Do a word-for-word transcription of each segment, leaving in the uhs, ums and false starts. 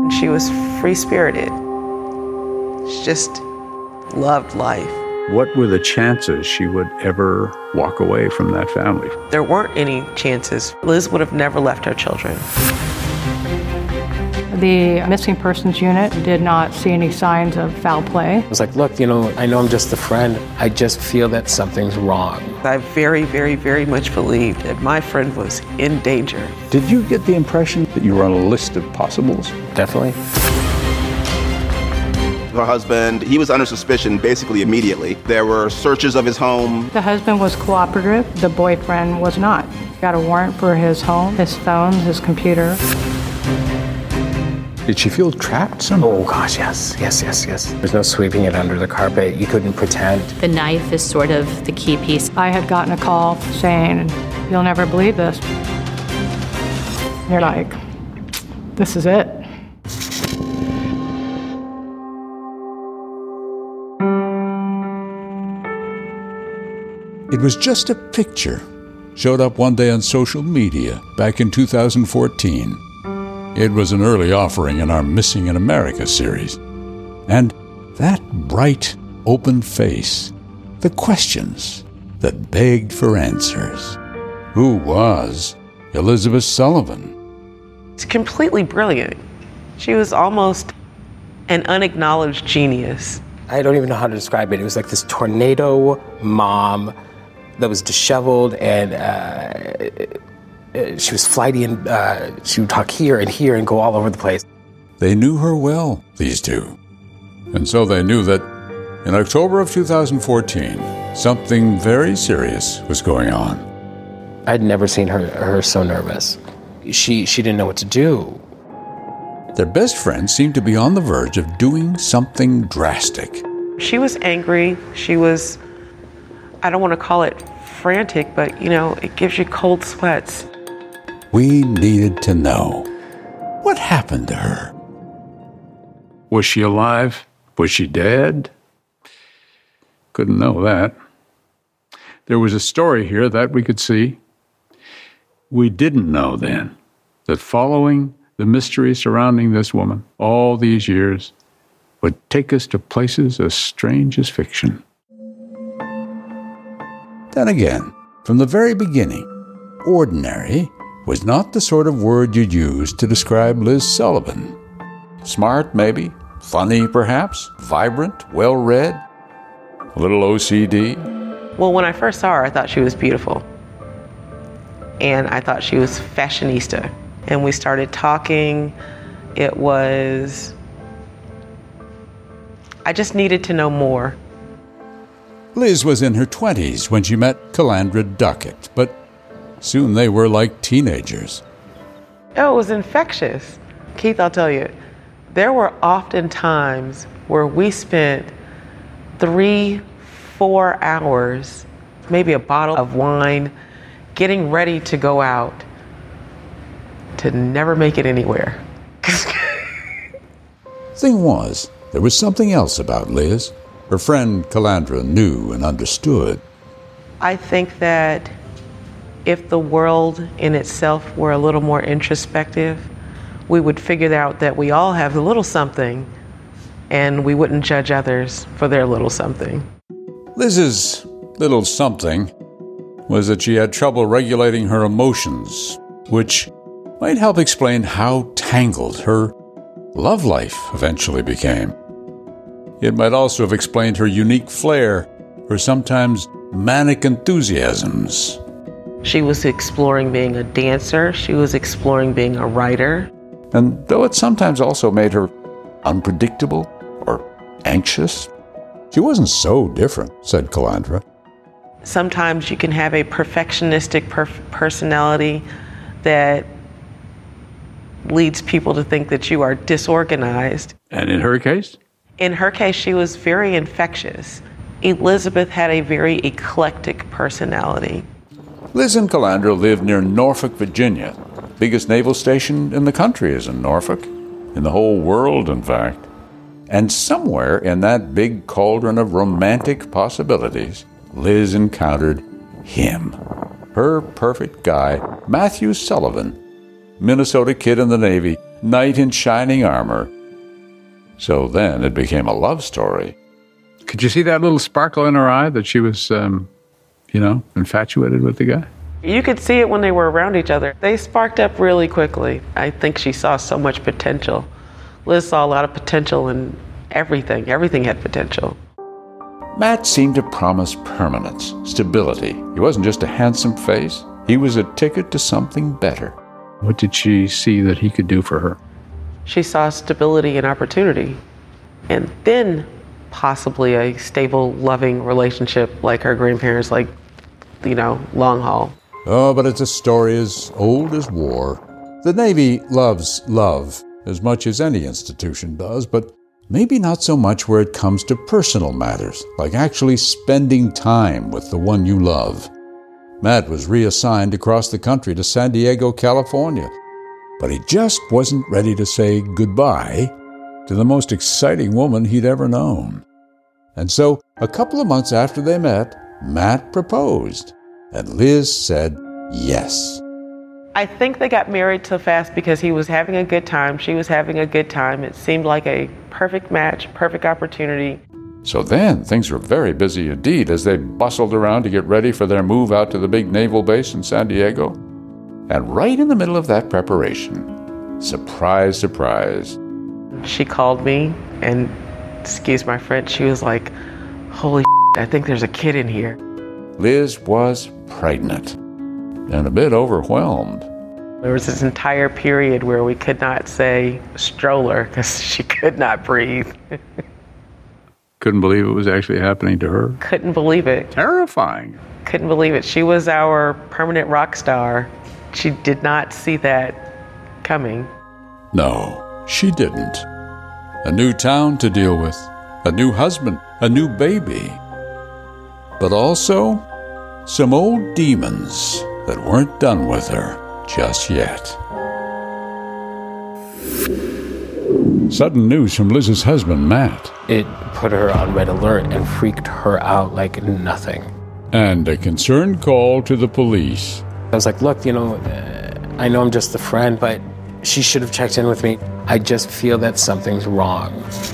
She was free-spirited. She just loved life. What were the chances she would ever walk away from that family? There weren't any chances. Liz would have never left her children. The missing persons unit did not see any signs of foul play. I was like, look, you know, I know I'm just a friend. I just feel that something's wrong. I very, very, very much believed that my friend was in danger. Did you get the impression that you were on a list of possibles? Definitely. Her husband, he was under suspicion basically immediately. There were searches of his home. The husband was cooperative. The boyfriend was not. Got a warrant for his home, his phones, his computer. Did she feel trapped somehow? Oh gosh, yes, yes, yes, yes. There's no sweeping it under the carpet. You couldn't pretend. The knife is sort of the key piece. I had gotten a call saying, "You'll never believe this." You're like, this is it. It was just a picture. Showed up one day on social media back in two thousand fourteen. It was an early offering in our Missing in America series. And that bright, open face, the questions that begged for answers. Who was Elizabeth Sullivan? It's completely brilliant. She was almost an unacknowledged genius. I don't even know how to describe it. It was like this tornado mom that was disheveled, and uh, she was flighty, and uh, she would talk here and here and go all over the place. They knew her well, these two. And so they knew that in October of two thousand fourteen, something very serious was going on. I'd never seen her, her so nervous. She, she didn't know what to do. Their best friend seemed to be on the verge of doing something drastic. She was angry. She was, I don't want to call it frantic, but, you know, it gives you cold sweats. We needed to know. What happened to her? Was she alive? Was she dead? Couldn't know that. There was a story here that we could see. We didn't know then that following the mystery surrounding this woman all these years would take us to places as strange as fiction. Then again, from the very beginning, ordinary was not the sort of word you'd use to describe Liz Sullivan. Smart, maybe. Funny, perhaps. Vibrant, well-read. A little O C D. Well, when I first saw her, I thought she was beautiful. And I thought she was fashionista. And we started talking. It was... I just needed to know more. Liz was in her twenties when she met Calandra Duckett, but soon they were like teenagers. Oh, it was infectious. Keith, I'll tell you, there were often times where we spent three, four hours, maybe a bottle of wine, getting ready to go out, to never make it anywhere. Thing was, there was something else about Liz. Her friend Calandra knew and understood. I think that if the world in itself were a little more introspective, we would figure out that we all have a little something, and we wouldn't judge others for their little something. Liz's little something was that she had trouble regulating her emotions, which might help explain how tangled her love life eventually became. It might also have explained her unique flair, her sometimes manic enthusiasms. She was exploring being a dancer. She was exploring being a writer. And though it sometimes also made her unpredictable or anxious, she wasn't so different, said Calandra. Sometimes you can have a perfectionistic perf- personality that leads people to think that you are disorganized. And in her case? In her case, she was very infectious. Elizabeth had a very eclectic personality. Liz and Calandra lived near Norfolk, Virginia. Biggest naval station in the country is in Norfolk. In the whole world, in fact. And somewhere in that big cauldron of romantic possibilities, Liz encountered him. Her perfect guy, Matthew Sullivan, Minnesota kid in the Navy, knight in shining armor. So then it became a love story. Could you see that little sparkle in her eye that she was, um, you know, infatuated with the guy? You could see it when they were around each other. They sparked up really quickly. I think she saw so much potential. Liz saw a lot of potential in everything. Everything had potential. Matt seemed to promise permanence, stability. He wasn't just a handsome face. He was a ticket to something better. What did she see that he could do for her? She saw stability and opportunity, and then possibly a stable, loving relationship like her grandparents, like, you know, long haul. Oh, but it's a story as old as war. The Navy loves love as much as any institution does, but maybe not so much where it comes to personal matters, like actually spending time with the one you love. Matt was reassigned across the country to San Diego, California, but he just wasn't ready to say goodbye to the most exciting woman he'd ever known. And so, a couple of months after they met, Matt proposed, and Liz said yes. I think they got married so fast because he was having a good time, she was having a good time. It seemed like a perfect match, perfect opportunity. So then, things were very busy indeed as they bustled around to get ready for their move out to the big naval base in San Diego. And right in the middle of that preparation, surprise, surprise. She called me and, excuse my French, she was like, holy shit, I think there's a kid in here. Liz was pregnant and a bit overwhelmed. There was this entire period where we could not say stroller because she could not breathe. Couldn't believe it was actually happening to her. Couldn't believe it. Terrifying. Couldn't believe it. She was our permanent rock star. She did not see that coming. No, she didn't. A new town to deal with, a new husband, a new baby. But also, some old demons that weren't done with her just yet. Sudden news from Liz's husband, Matt. It put her on red alert and freaked her out like nothing. And a concerned call to the police. I was like, look, you know, uh, I know I'm just a friend, but she should have checked in with me. I just feel that something's wrong.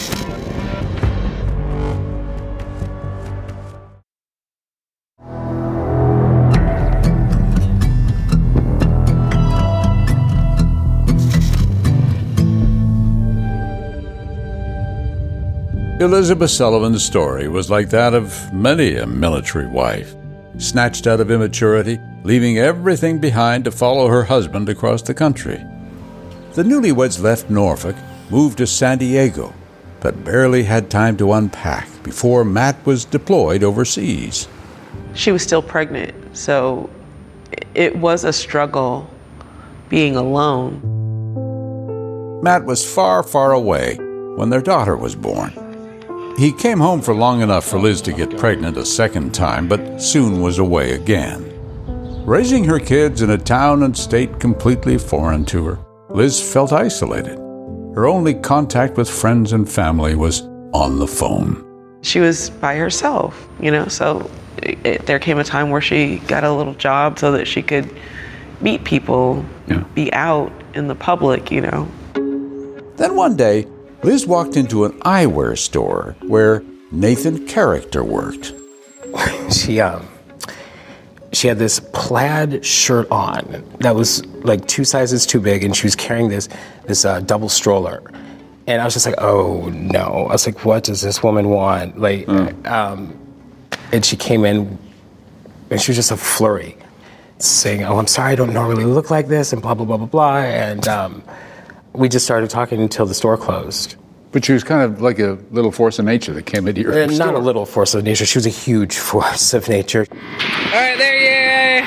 Elizabeth Sullivan's story was like that of many a military wife, snatched out of immaturity, leaving everything behind to follow her husband across the country. The newlyweds left Norfolk, moved to San Diego, but barely had time to unpack before Matt was deployed overseas. She was still pregnant, so it was a struggle being alone. Matt was far, far away when their daughter was born. He came home for long enough for Liz to get pregnant a second time, but soon was away again. Raising her kids in a town and state completely foreign to her, Liz felt isolated. Her only contact with friends and family was on the phone. She was by herself, you know, so it, it, there came a time where she got a little job so that she could meet people, yeah. be out in the public, you know. Then one day, Liz walked into an eyewear store where Nathan Character worked. She um, she had this plaid shirt on that was like two sizes too big, and she was carrying this this uh, double stroller. And I was just like, oh no! I was like, what does this woman want? Like, mm. um, and she came in, and she was just a flurry, saying, "Oh, I'm sorry, I don't normally look like this," and blah blah blah blah blah. And um, we just started talking until the store closed. But she was kind of like a little force of nature that came into your uh, store. Not a little force of nature. She was a huge force of nature. All right, there you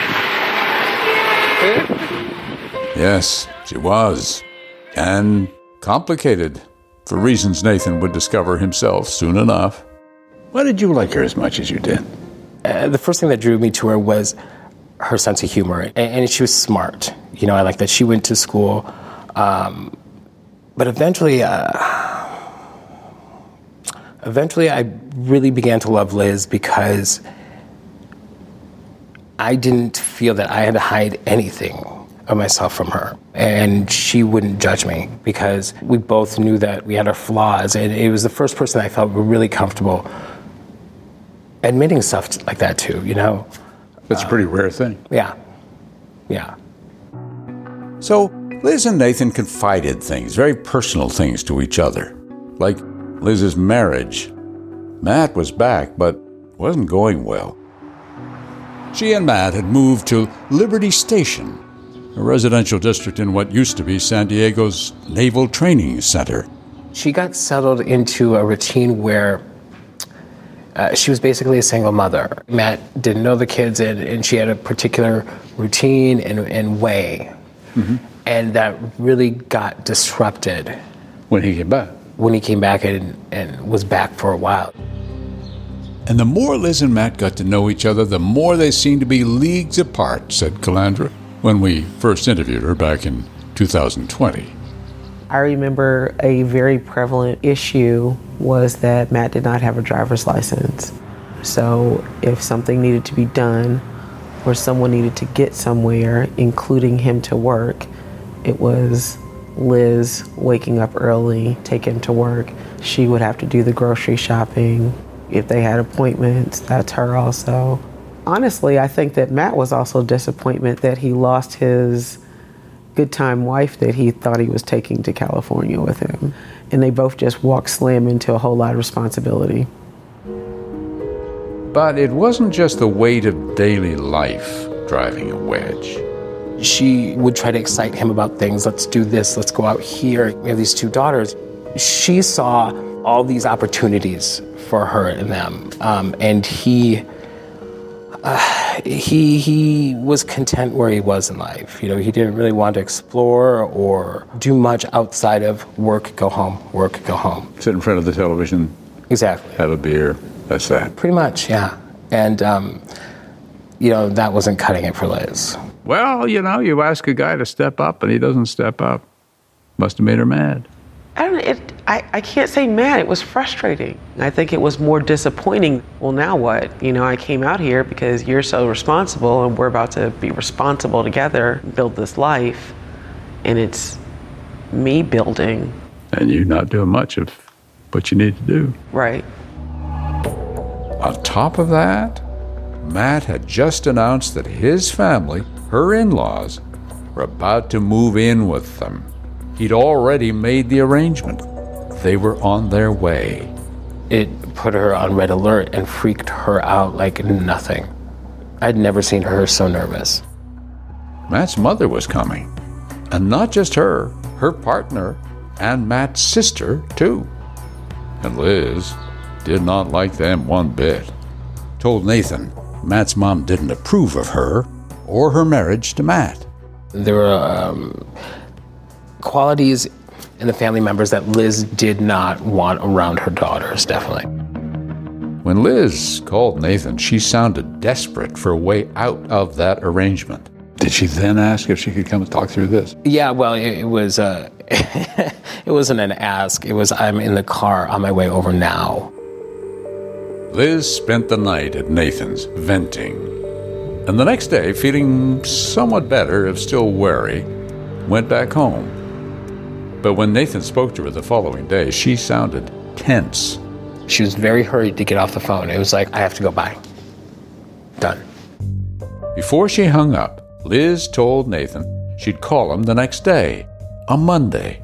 Yes, she was. And complicated, for reasons Nathan would discover himself soon enough. Why did you like her as much as you did? Uh, the first thing that drew me to her was her sense of humor. And, and she was smart. You know, I like that she went to school. Um, but eventually... Uh, Eventually, I really began to love Liz because I didn't feel that I had to hide anything of myself from her. And she wouldn't judge me because we both knew that we had our flaws. And it was the first person I felt really comfortable admitting stuff like that to, you know? That's a pretty rare thing. Yeah. Yeah. So Liz and Nathan confided things, very personal things to each other, like Liz's marriage. Matt was back, but wasn't going well. She and Matt had moved to Liberty Station, a residential district in what used to be San Diego's Naval Training Center. She got settled into a routine where uh, she was basically a single mother. Matt didn't know the kids, and, and she had a particular routine and, and way. Mm-hmm. And that really got disrupted. When he came back? When he came back and, and was back for a while. And the more Liz and Matt got to know each other, the more they seemed to be leagues apart, said Calandra, when we first interviewed her back in two thousand twenty. I remember a very prevalent issue was that Matt did not have a driver's license. So if something needed to be done or someone needed to get somewhere, including him to work, it was Liz waking up early, take him to work. She would have to do the grocery shopping. If they had appointments, that's her also. Honestly, I think that Matt was also disappointment that he lost his good time wife that he thought he was taking to California with him. And they both just walked slam into a whole lot of responsibility. But it wasn't just the weight of daily life driving a wedge. She would try to excite him about things. Let's do this, let's go out here. We have these two daughters. She saw all these opportunities for her and them. Um, and he, uh, he, he was content where he was in life. You know, he didn't really want to explore or do much outside of work, go home, work, go home. Sit in front of the television. Exactly. Have a beer. That's that. Pretty much, yeah. And, um, you know, that wasn't cutting it for Liz. Well, you know, you ask a guy to step up and he doesn't step up. Must have made her mad. I don't know, it, I, I can't say mad, it was frustrating. I think it was more disappointing. Well, now what? You know, I came out here because you're so responsible and we're about to be responsible together, build this life, and it's me building. And you're not doing much of what you need to do. Right. On top of that, Matt had just announced that his family, her in-laws, were about to move in with them. He'd already made the arrangement. They were on their way. It put her on red alert and freaked her out like nothing. I'd never seen her so nervous. Matt's mother was coming. And not just her, her partner, and Matt's sister, too. And Liz did not like them one bit. Told Nathan Matt's mom didn't approve of her or her marriage to Matt. There were um, qualities in the family members that Liz did not want around her daughters, definitely. When Liz called Nathan, she sounded desperate for a way out of that arrangement. Did she then ask if she could come and talk through this? Yeah, well, it, it was, uh, it wasn't an ask. It was, I'm in the car on my way over now. Liz spent the night at Nathan's, venting. And the next day, feeling somewhat better, if still wary, went back home. But when Nathan spoke to her the following day, she sounded tense. She was very hurried to get off the phone. It was like, I have to go by. Done. Before she hung up, Liz told Nathan she'd call him the next day, on Monday.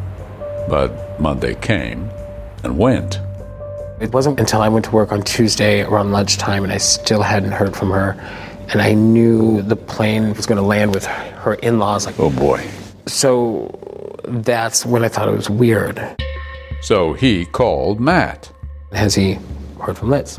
But Monday came and went. It wasn't until I went to work on Tuesday around lunchtime and I still hadn't heard from her. And I knew the plane was going to land with her in-laws. Like, oh boy. So that's when I thought it was weird. So he called Matt. Has he heard from Liz?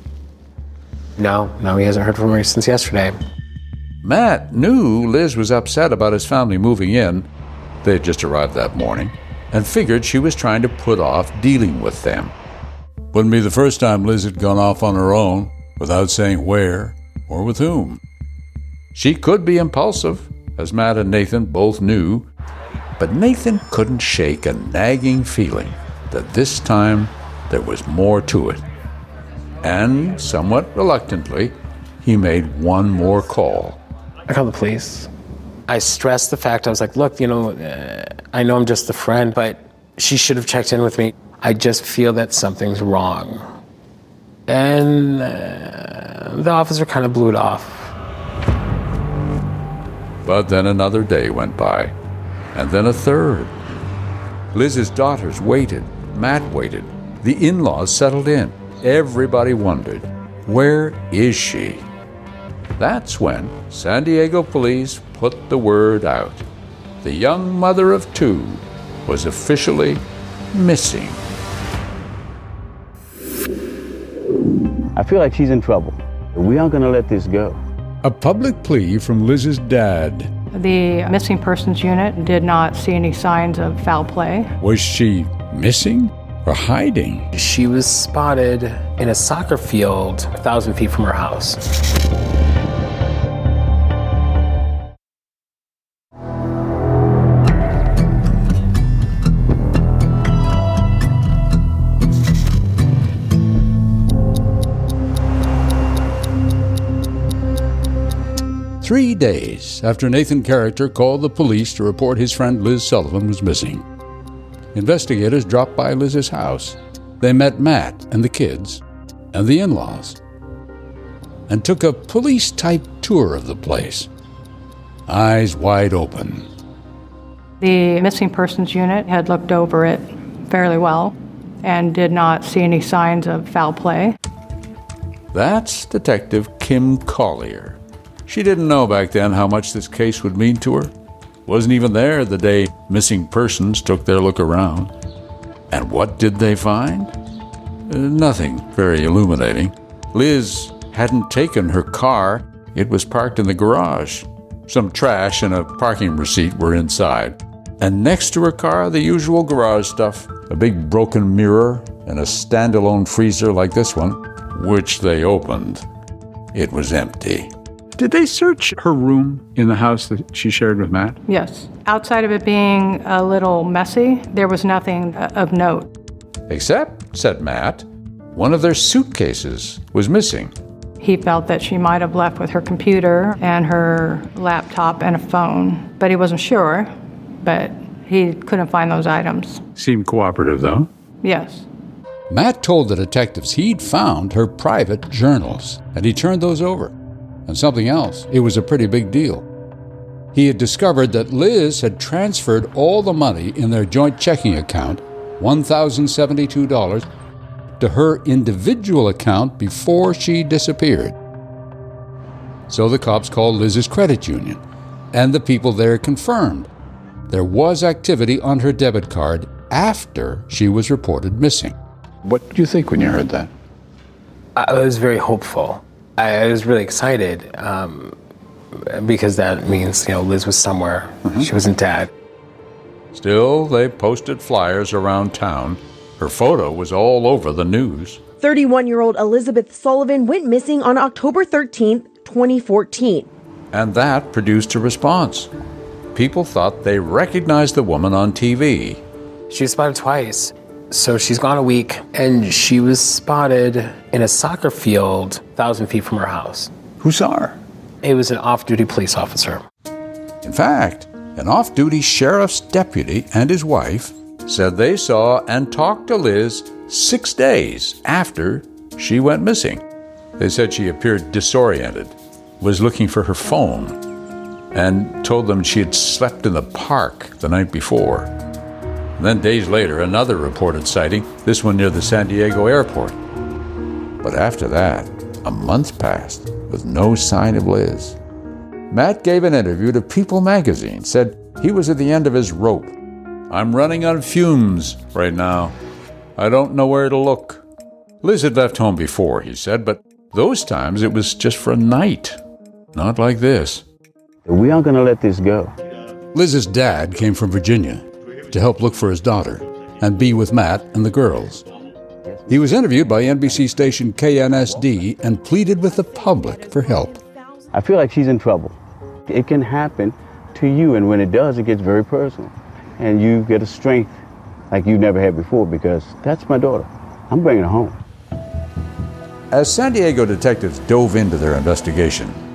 No, no, he hasn't heard from her since yesterday. Matt knew Liz was upset about his family moving in. They had just arrived that morning and figured she was trying to put off dealing with them. Wouldn't be the first time Liz had gone off on her own without saying where or with whom. She could be impulsive, as Matt and Nathan both knew, but Nathan couldn't shake a nagging feeling that this time there was more to it. And somewhat reluctantly, he made one more call. I called the police. I stressed the fact, I was like, look, you know, uh, I know I'm just a friend, but she should have checked in with me. I just feel that something's wrong. And uh, the officer kind of blew it off. But then another day went by, and then a third. Liz's daughters waited. Matt waited. The in-laws settled in. Everybody wondered, where is she? That's when San Diego police put the word out. The young mother of two was officially missing. I feel like she's in trouble. We aren't going to let this go. A public plea from Liz's dad. The missing persons unit did not see any signs of foul play. Was she missing or hiding? She was spotted in a soccer field a thousand feet from her house. Three days after Nathan Character called the police to report his friend Liz Sullivan was missing, investigators dropped by Liz's house. They met Matt and the kids and the in-laws and took a police-type tour of the place, eyes wide open. The missing persons unit had looked over it fairly well and did not see any signs of foul play. That's Detective Kim Collier. She didn't know back then how much this case would mean to her. Wasn't even there the day missing persons took their look around. And what did they find? Uh, nothing very illuminating. Liz hadn't taken her car. It was parked in the garage. Some trash and a parking receipt were inside. And next to her car, the usual garage stuff. A big broken mirror and a standalone freezer like this one, which they opened. It was empty. Did they search her room in the house that she shared with Matt? Yes. Outside of it being a little messy, there was nothing of note. Except, said Matt, one of their suitcases was missing. He felt that she might have left with her computer and her laptop and a phone, but he wasn't sure, but he couldn't find those items. Seemed cooperative, though. Yes. Matt told the detectives he'd found her private journals, and he turned those over. And something else, it was a pretty big deal. He had discovered that Liz had transferred all the money in their joint checking account, one thousand seventy-two dollars, to her individual account before she disappeared. So the cops called Liz's credit union, and the people there confirmed there was activity on her debit card after she was reported missing. What did you think when you heard that? I was very hopeful. I was really excited um, because that means, you know, Liz was somewhere. Mm-hmm. She wasn't dead. Still, they posted flyers around town. Her photo was all over the news. thirty-one-year-old Elizabeth Sullivan went missing on October thirteenth, twenty fourteen. And that produced a response. People thought they recognized the woman on T V. She was spotted twice. So she's gone a week, and she was spotted in a soccer field a thousand feet from her house. Who saw her? It was an off-duty police officer. In fact, an off-duty sheriff's deputy and his wife said they saw and talked to Liz six days after she went missing. They said she appeared disoriented, was looking for her phone, and told them she had slept in the park the night before. And then days later, another reported sighting, this one near the San Diego airport. But after that, a month passed with no sign of Liz. Matt gave an interview to People magazine, said he was at the end of his rope. I'm running on fumes right now. I don't know where to look. Liz had left home before, he said, but those times it was just for a night. Not like this. We aren't going to let this go. Liz's dad came from Virginia to help look for his daughter and be with Matt and the girls. He was interviewed by N B C station K N S D and pleaded with the public for help. I feel like she's in trouble. It can happen to you, and when it does, it gets very personal. And you get a strength like you never had before, because that's my daughter. I'm bringing her home. As San Diego detectives dove into their investigation,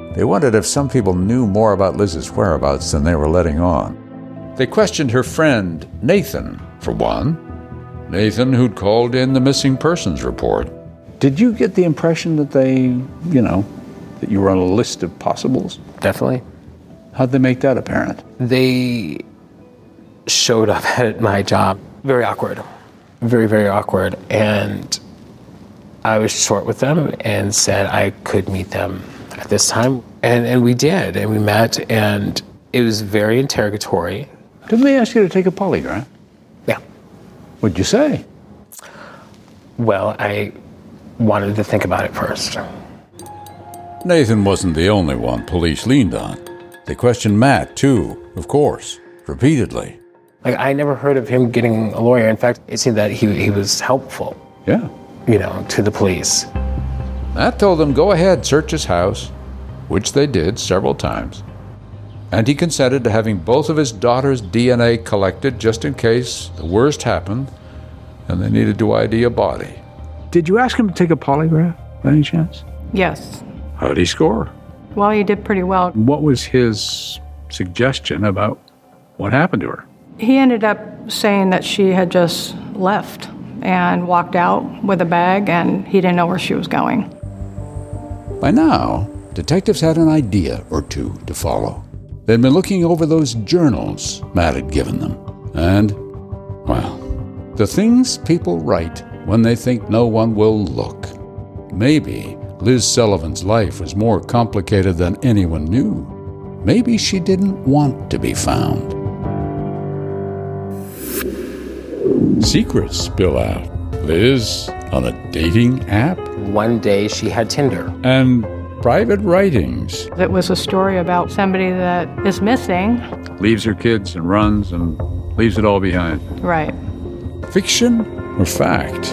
They wondered if some people knew more about Liz's whereabouts than they were letting on. They questioned her friend, Nathan, for one. Nathan, who'd called in the missing persons report. Did you get the impression that they, you know, that you were on a list of possibles? Definitely. How'd they make that apparent? They showed up at my job. Very awkward. Very, very awkward. And I was short with them and said I could meet them at this time. And, and we did. And we met, and it was very interrogatory. Didn't they ask you to take a polygraph? Yeah. What'd you say? Well, I wanted to think about it first. Nathan wasn't the only one police leaned on. They questioned Matt, too, of course, repeatedly. Like, I never heard of him getting a lawyer. In fact, it seemed that he he was helpful. Yeah. You know, to the police. Matt told them, go ahead, search his house, which they did several times. And he consented to having both of his daughter's D N A collected just in case the worst happened and they needed to I D a body. Did you ask him to take a polygraph, by any chance? Yes. How'd he score? Well, he did pretty well. What was his suggestion about what happened to her? He ended up saying that she had just left and walked out with a bag, and he didn't know where she was going. By now, detectives had an idea or two to follow. They'd been looking over those journals Matt had given them. And, well, the things people write when they think no one will look. Maybe Liz Sullivan's life was more complicated than anyone knew. Maybe she didn't want to be found. Secrets spill out. Liz on a dating app? One day she had Tinder. And private writings. It was a story about somebody that is missing. Leaves her kids and runs and leaves it all behind. Right. Fiction or fact?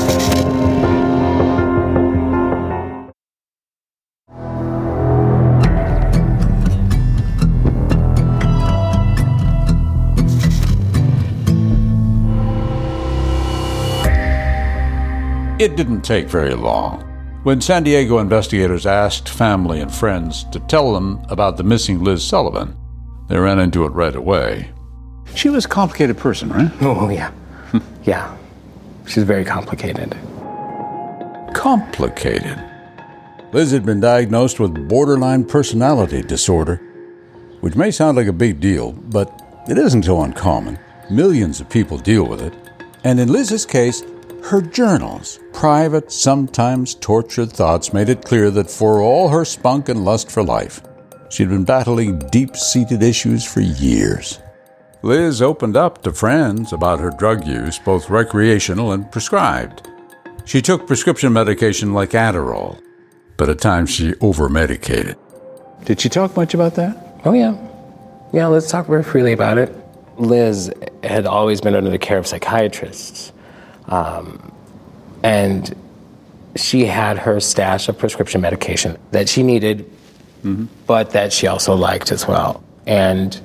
It didn't take very long. When San Diego investigators asked family and friends to tell them about the missing Liz Sullivan, they ran into it right away. She was a complicated person, right? Oh, yeah. Yeah. She's very complicated. Complicated? Liz had been diagnosed with borderline personality disorder, which may sound like a big deal, but it isn't so uncommon. Millions of people deal with it. And in Liz's case, her journals, private, sometimes tortured thoughts, made it clear that for all her spunk and lust for life, she'd been battling deep-seated issues for years. Liz opened up to friends about her drug use, both recreational and prescribed. She took prescription medication like Adderall, but at times she over-medicated. Did she talk much about that? Oh, yeah. Yeah, let's talk very freely about it. Liz had always been under the care of psychiatrists. Um, and she had her stash of prescription medication that she needed, mm-hmm. but that she also liked as well. And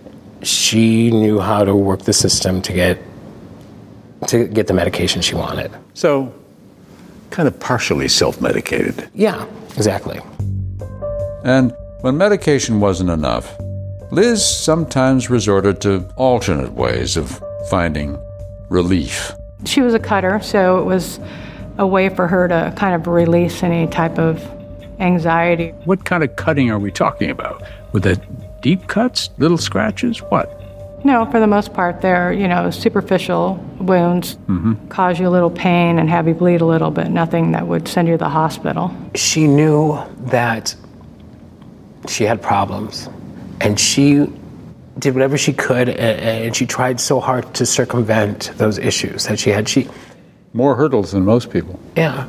she knew how to work the system to get to get the medication she wanted. So, kind of partially self-medicated. Yeah, exactly. And when medication wasn't enough, Liz sometimes resorted to alternate ways of finding relief. She was a cutter, so it was a way for her to kind of release any type of anxiety. What kind of cutting are we talking about? With the deep cuts, little scratches, what? No, for the most part, they're, you know, superficial wounds, mm-hmm. cause you a little pain and have you bleed a little bit, nothing that would send you to the hospital. She knew that she had problems, and she did whatever she could, and, and she tried so hard to circumvent those issues that she had. She More hurdles than most people. Yeah.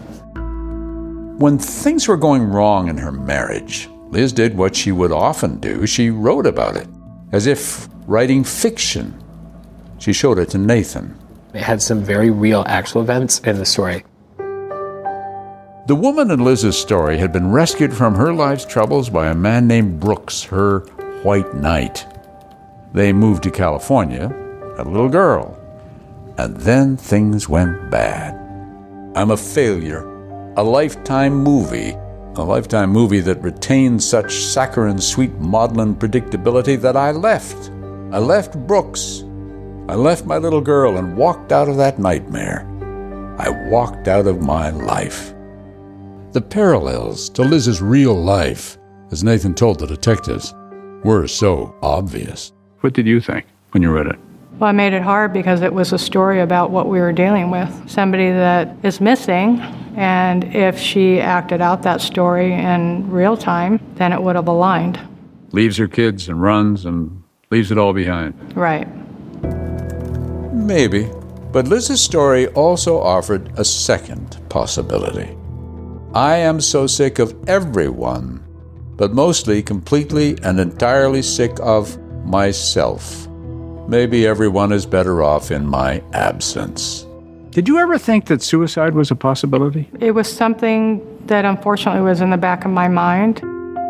When things were going wrong in her marriage, Liz did what she would often do. She wrote about it, as if writing fiction. She showed it to Nathan. It had some very real, actual events in the story. The woman in Liz's story had been rescued from her life's troubles by a man named Brooks, her white knight. They moved to California, had a little girl, and then things went bad. I'm a Failure, a Lifetime movie a Lifetime movie that retained such saccharine sweet maudlin predictability that I left. I left Brooks. I left my little girl and walked out of that nightmare. I walked out of my life. The parallels to Liz's real life, as Nathan told the detectives, were so obvious. What did you think when you read it? Well, it made it hard because it was a story about what we were dealing with. Somebody that is missing, and if she acted out that story in real time, then it would have aligned. Leaves her kids and runs and leaves it all behind. Right. Maybe. But Liz's story also offered a second possibility. I am so sick of everyone, but mostly completely and entirely sick of myself. Maybe everyone is better off in my absence. Did you ever think that suicide was a possibility? It was something that unfortunately was in the back of my mind.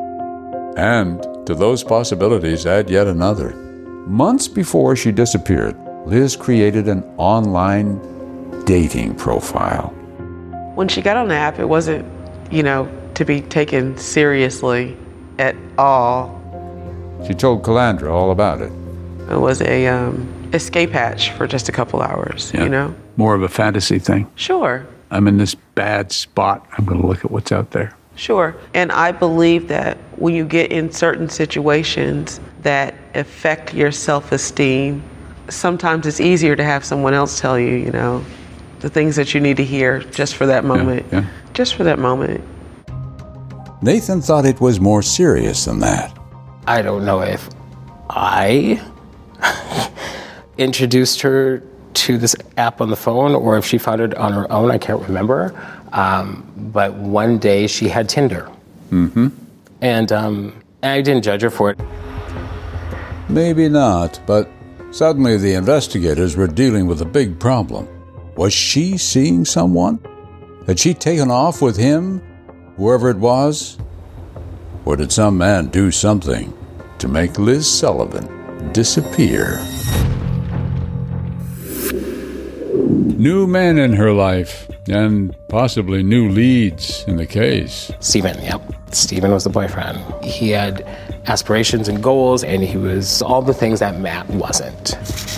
And to those possibilities, add yet another. Months before she disappeared, Liz created an online dating profile. When she got on the app, it wasn't, you know, to be taken seriously at all. She told Calandra all about it. It was a um, escape hatch for just a couple hours, Yeah. you know? More of a fantasy thing. Sure, I'm in this bad spot. I'm going to look at what's out there. sure. And I believe that when you get in certain situations that affect your self-esteem, sometimes it's easier to have someone else tell you, you know, the things that you need to hear just for that moment. Yeah, yeah. Just for that moment. Nathan thought it was more serious than that. I don't know if I introduced her to this app on the phone or if she found it on her own. I can't remember. Um, but one day she had Tinder. Mm-hmm. And um, I didn't judge her for it. Maybe not, but suddenly the investigators were dealing with a big problem. Was she seeing someone? Had she taken off with him, whoever it was? Or did some man do something to make Liz Sullivan disappear? New men in her life, and possibly new leads in the case. Stephen, yep. Stephen was the boyfriend. He had aspirations and goals, and he was all the things that Matt wasn't.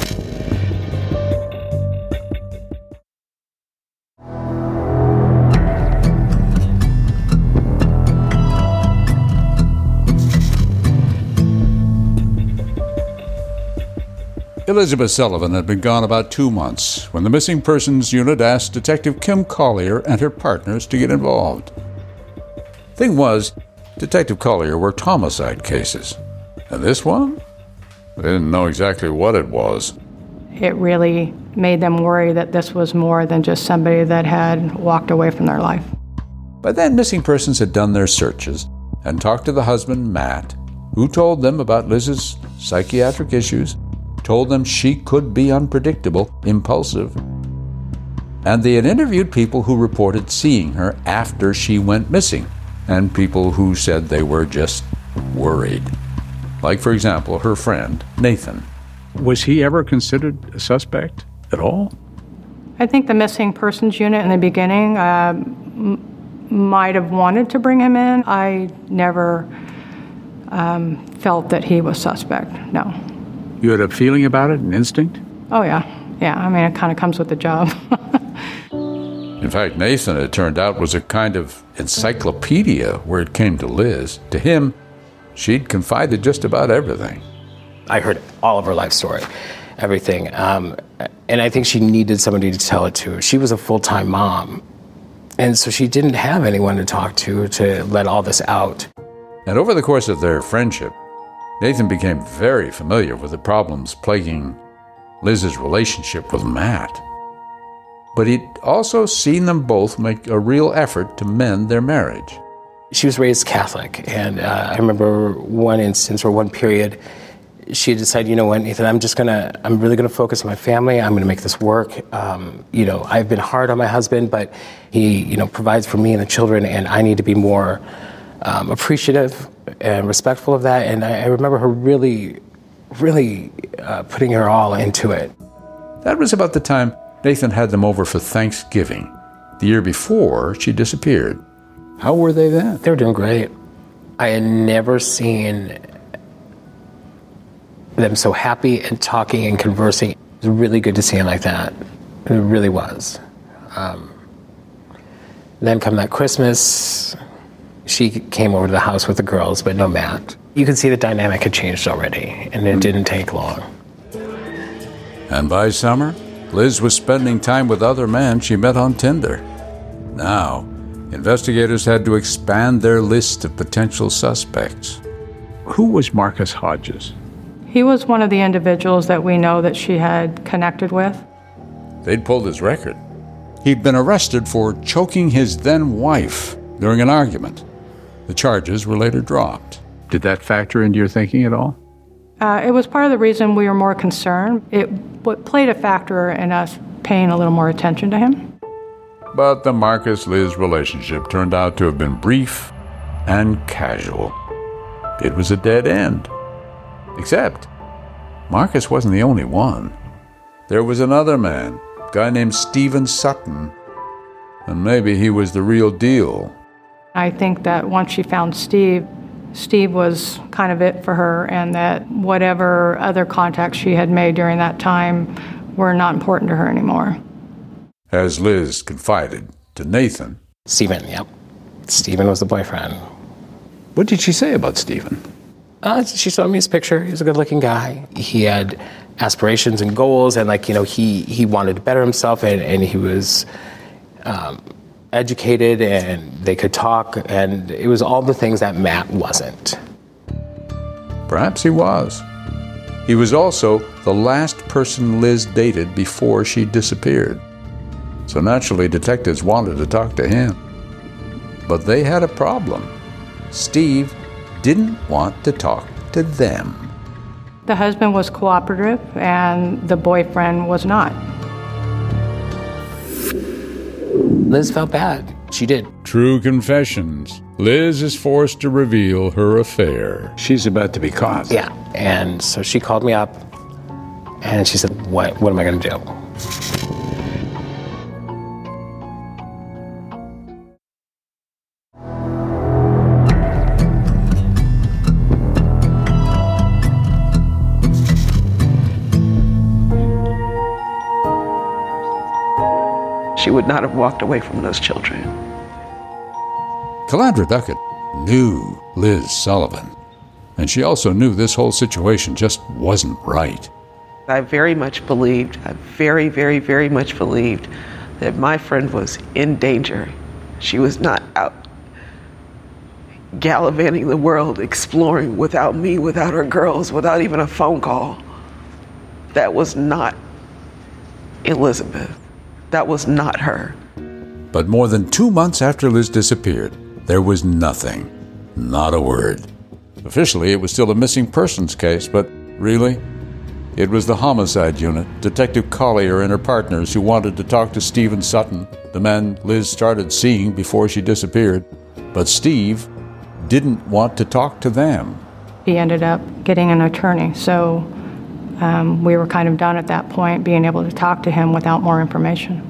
Elizabeth Sullivan had been gone about two months when the Missing Persons Unit asked Detective Kim Collier and her partners to get involved. Thing was, Detective Collier worked homicide cases. And this one? They didn't know exactly what it was. It really made them worry that this was more than just somebody that had walked away from their life. By then, Missing Persons had done their searches and talked to the husband, Matt, who told them about Liz's psychiatric issues, told them she could be unpredictable, impulsive. And they had interviewed people who reported seeing her after she went missing, and people who said they were just worried. Like, for example, her friend, Nathan. Was he ever considered a suspect at all? I think the Missing Persons Unit in the beginning uh, m- might have wanted to bring him in. I never um, felt that he was suspect, no. You had a feeling about it, an instinct? Oh, yeah. Yeah, I mean, it kind of comes with the job. In fact, Nathan, it turned out, was a kind of encyclopedia where it came to Liz. To him, she'd confided just about everything. I heard all of her life story, everything. Um, and I think she needed somebody to tell it to. She was a full-time mom. And so she didn't have anyone to talk to to let all this out. And over the course of their friendship, Nathan became very familiar with the problems plaguing Liz's relationship with Matt. But he'd also seen them both make a real effort to mend their marriage. She was raised Catholic, and uh, I remember one instance or one period, she decided, you know what, Nathan, I'm just gonna, I'm really gonna focus on my family. I'm gonna make this work. Um, you know, I've been hard on my husband, but he, you know, provides for me and the children, and I need to be more um, appreciative and respectful of that. And I, I remember her really, really uh, putting her all into it. That was about the time Nathan had them over for Thanksgiving. The year before, she disappeared. How were they then? They were doing great. I had never seen them so happy and talking and conversing. It was really good to see them like that. It really was. Um, then come that Christmas, she came over to the house with the girls, but no Matt. You could see the dynamic had changed already, and it didn't take long. And by summer, Liz was spending time with other men she met on Tinder. Now, investigators had to expand their list of potential suspects. Who was Marcus Hodges? He was one of the individuals that we know that she had connected with. They'd pulled his record. He'd been arrested for choking his then-wife during an argument. The charges were later dropped. Did that factor into your thinking at all? Uh, it was part of the reason we were more concerned. It what played a factor in us paying a little more attention to him. But the Marcus-Liz relationship turned out to have been brief and casual. It was a dead end. Except, Marcus wasn't the only one. There was another man, a guy named Stephen Sutton. And maybe he was the real deal. I think that once she found Steve, Steve was kind of it for her, and that whatever other contacts she had made during that time were not important to her anymore. As Liz confided to Nathan. Stephen, yep. Stephen was the boyfriend. What did she say about Stephen? Uh, she showed me his picture. He was a good-looking guy. He had aspirations and goals, and like you know, he he wanted to better himself, and, and he was um, educated, and they could talk, and it was all the things that Matt wasn't. Perhaps he was. He was also the last person Liz dated before she disappeared. So naturally, detectives wanted to talk to him. But they had a problem. Steve didn't want to talk to them. The husband was cooperative, and the boyfriend was not. Liz felt bad. She did. True confessions. Liz is forced to reveal her affair. She's about to be caught. Yeah, and so she called me up, and she said, what, what am I going to do? She would not have walked away from those children. Calandra Duckett knew Liz Sullivan, and she also knew this whole situation just wasn't right. I very much believed, I very, very, very much believed that my friend was in danger. She was not out gallivanting the world, exploring without me, without her girls, without even a phone call. That was not Elizabeth. That was not her. But more than two months after Liz disappeared, there was nothing. Not a word. Officially, it was still a missing persons case, but really, it was the homicide unit, Detective Collier and her partners, who wanted to talk to Stephen Sutton, the man Liz started seeing before she disappeared. But Steve didn't want to talk to them. He ended up getting an attorney, so Um, we were kind of done at that point, being able to talk to him without more information.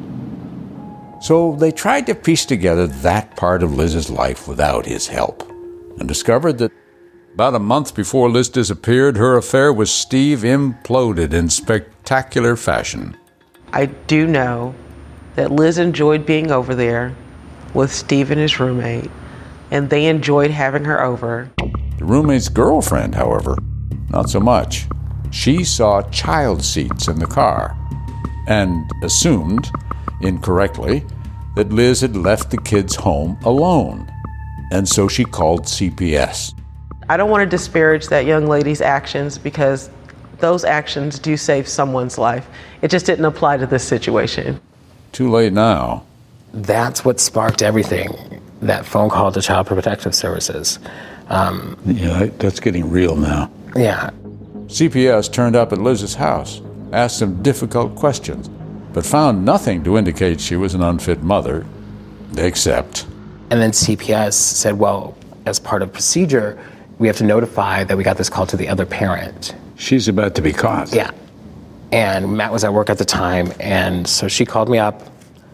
So they tried to piece together that part of Liz's life without his help, and discovered that about a month before Liz disappeared, her affair with Steve imploded in spectacular fashion. I do know that Liz enjoyed being over there with Steve and his roommate, and they enjoyed having her over. The roommate's girlfriend, however, not so much. She saw child seats in the car and assumed, incorrectly, that Liz had left the kids home alone. And so she called C P S. I don't want to disparage that young lady's actions because those actions do save someone's life. It just didn't apply to this situation. Too late now. That's what sparked everything, that phone call to Child Protective Services. Um, yeah, that's getting real now. Yeah. C P S turned up at Liz's house, asked some difficult questions, but found nothing to indicate she was an unfit mother, except... And then C P S said, well, as part of procedure, we have to notify that we got this call to the other parent. She's about to be caught. Yeah. And Matt was at work at the time, and so she called me up,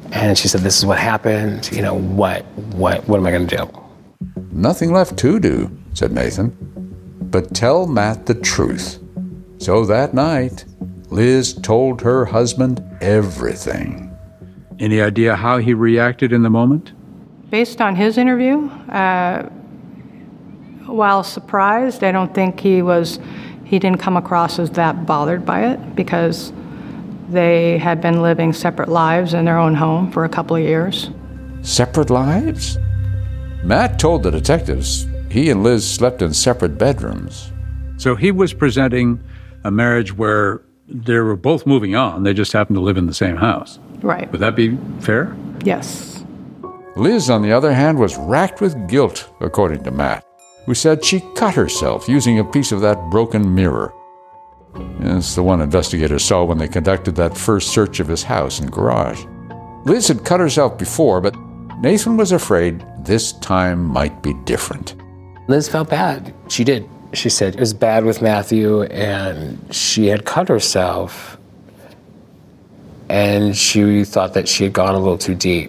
And she said, this is what happened. You know, what, what, what am I going to do? Nothing left to do, said Nathan, but tell Matt the truth. So that night, Liz told her husband everything. Any idea how he reacted in the moment? Based on his interview, uh, while surprised, I don't think he was, he didn't come across as that bothered by it because they had been living separate lives in their own home for a couple of years. Separate lives? Matt told the detectives he and Liz slept in separate bedrooms. So he was presenting a marriage where they were both moving on, they just happened to live in the same house. Right. Would that be fair? Yes. Liz, on the other hand, was racked with guilt, according to Matt, who said she cut herself using a piece of that broken mirror. It's the one investigators saw when they conducted that first search of his house and garage. Liz had cut herself before, but Nathan was afraid this time might be different. Liz felt bad. She did. She said it was bad with Matthew, and she had cut herself, and she thought that she had gone a little too deep.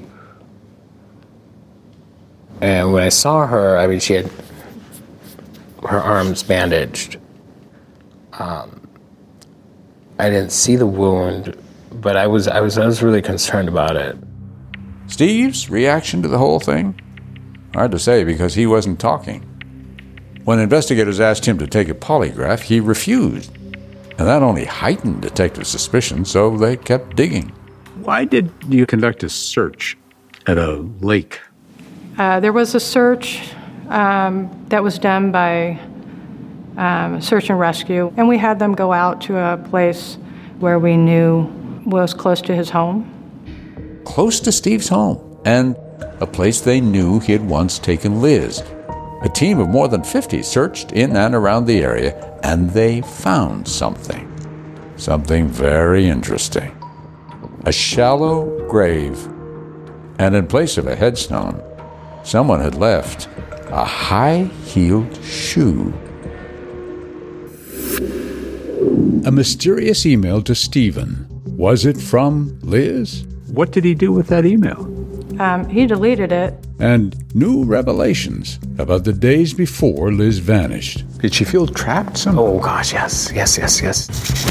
And when I saw her, I mean, she had her arms bandaged. Um, I didn't see the wound, but I was, I was, I was really concerned about it. Steve's reaction to the whole thing? Hard to say because he wasn't talking. When investigators asked him to take a polygraph, he refused. And that only heightened detective suspicion, so they kept digging. Why did you conduct a search at a lake? Uh, there was a search um, that was done by um, search and rescue, and we had them go out to a place where we knew was close to his home. Close to Steve's home, and a place they knew he had once taken Liz. A team of more than fifty searched in and around the area, and they found something. Something very interesting. A shallow grave, and in place of a headstone, someone had left a high-heeled shoe. A mysterious email to Stephen. Was it from Liz? What did he do with that email? Um, he deleted it. And new revelations about the days before Liz vanished. Did she feel trapped somehow? Oh, gosh, yes, yes, yes, yes.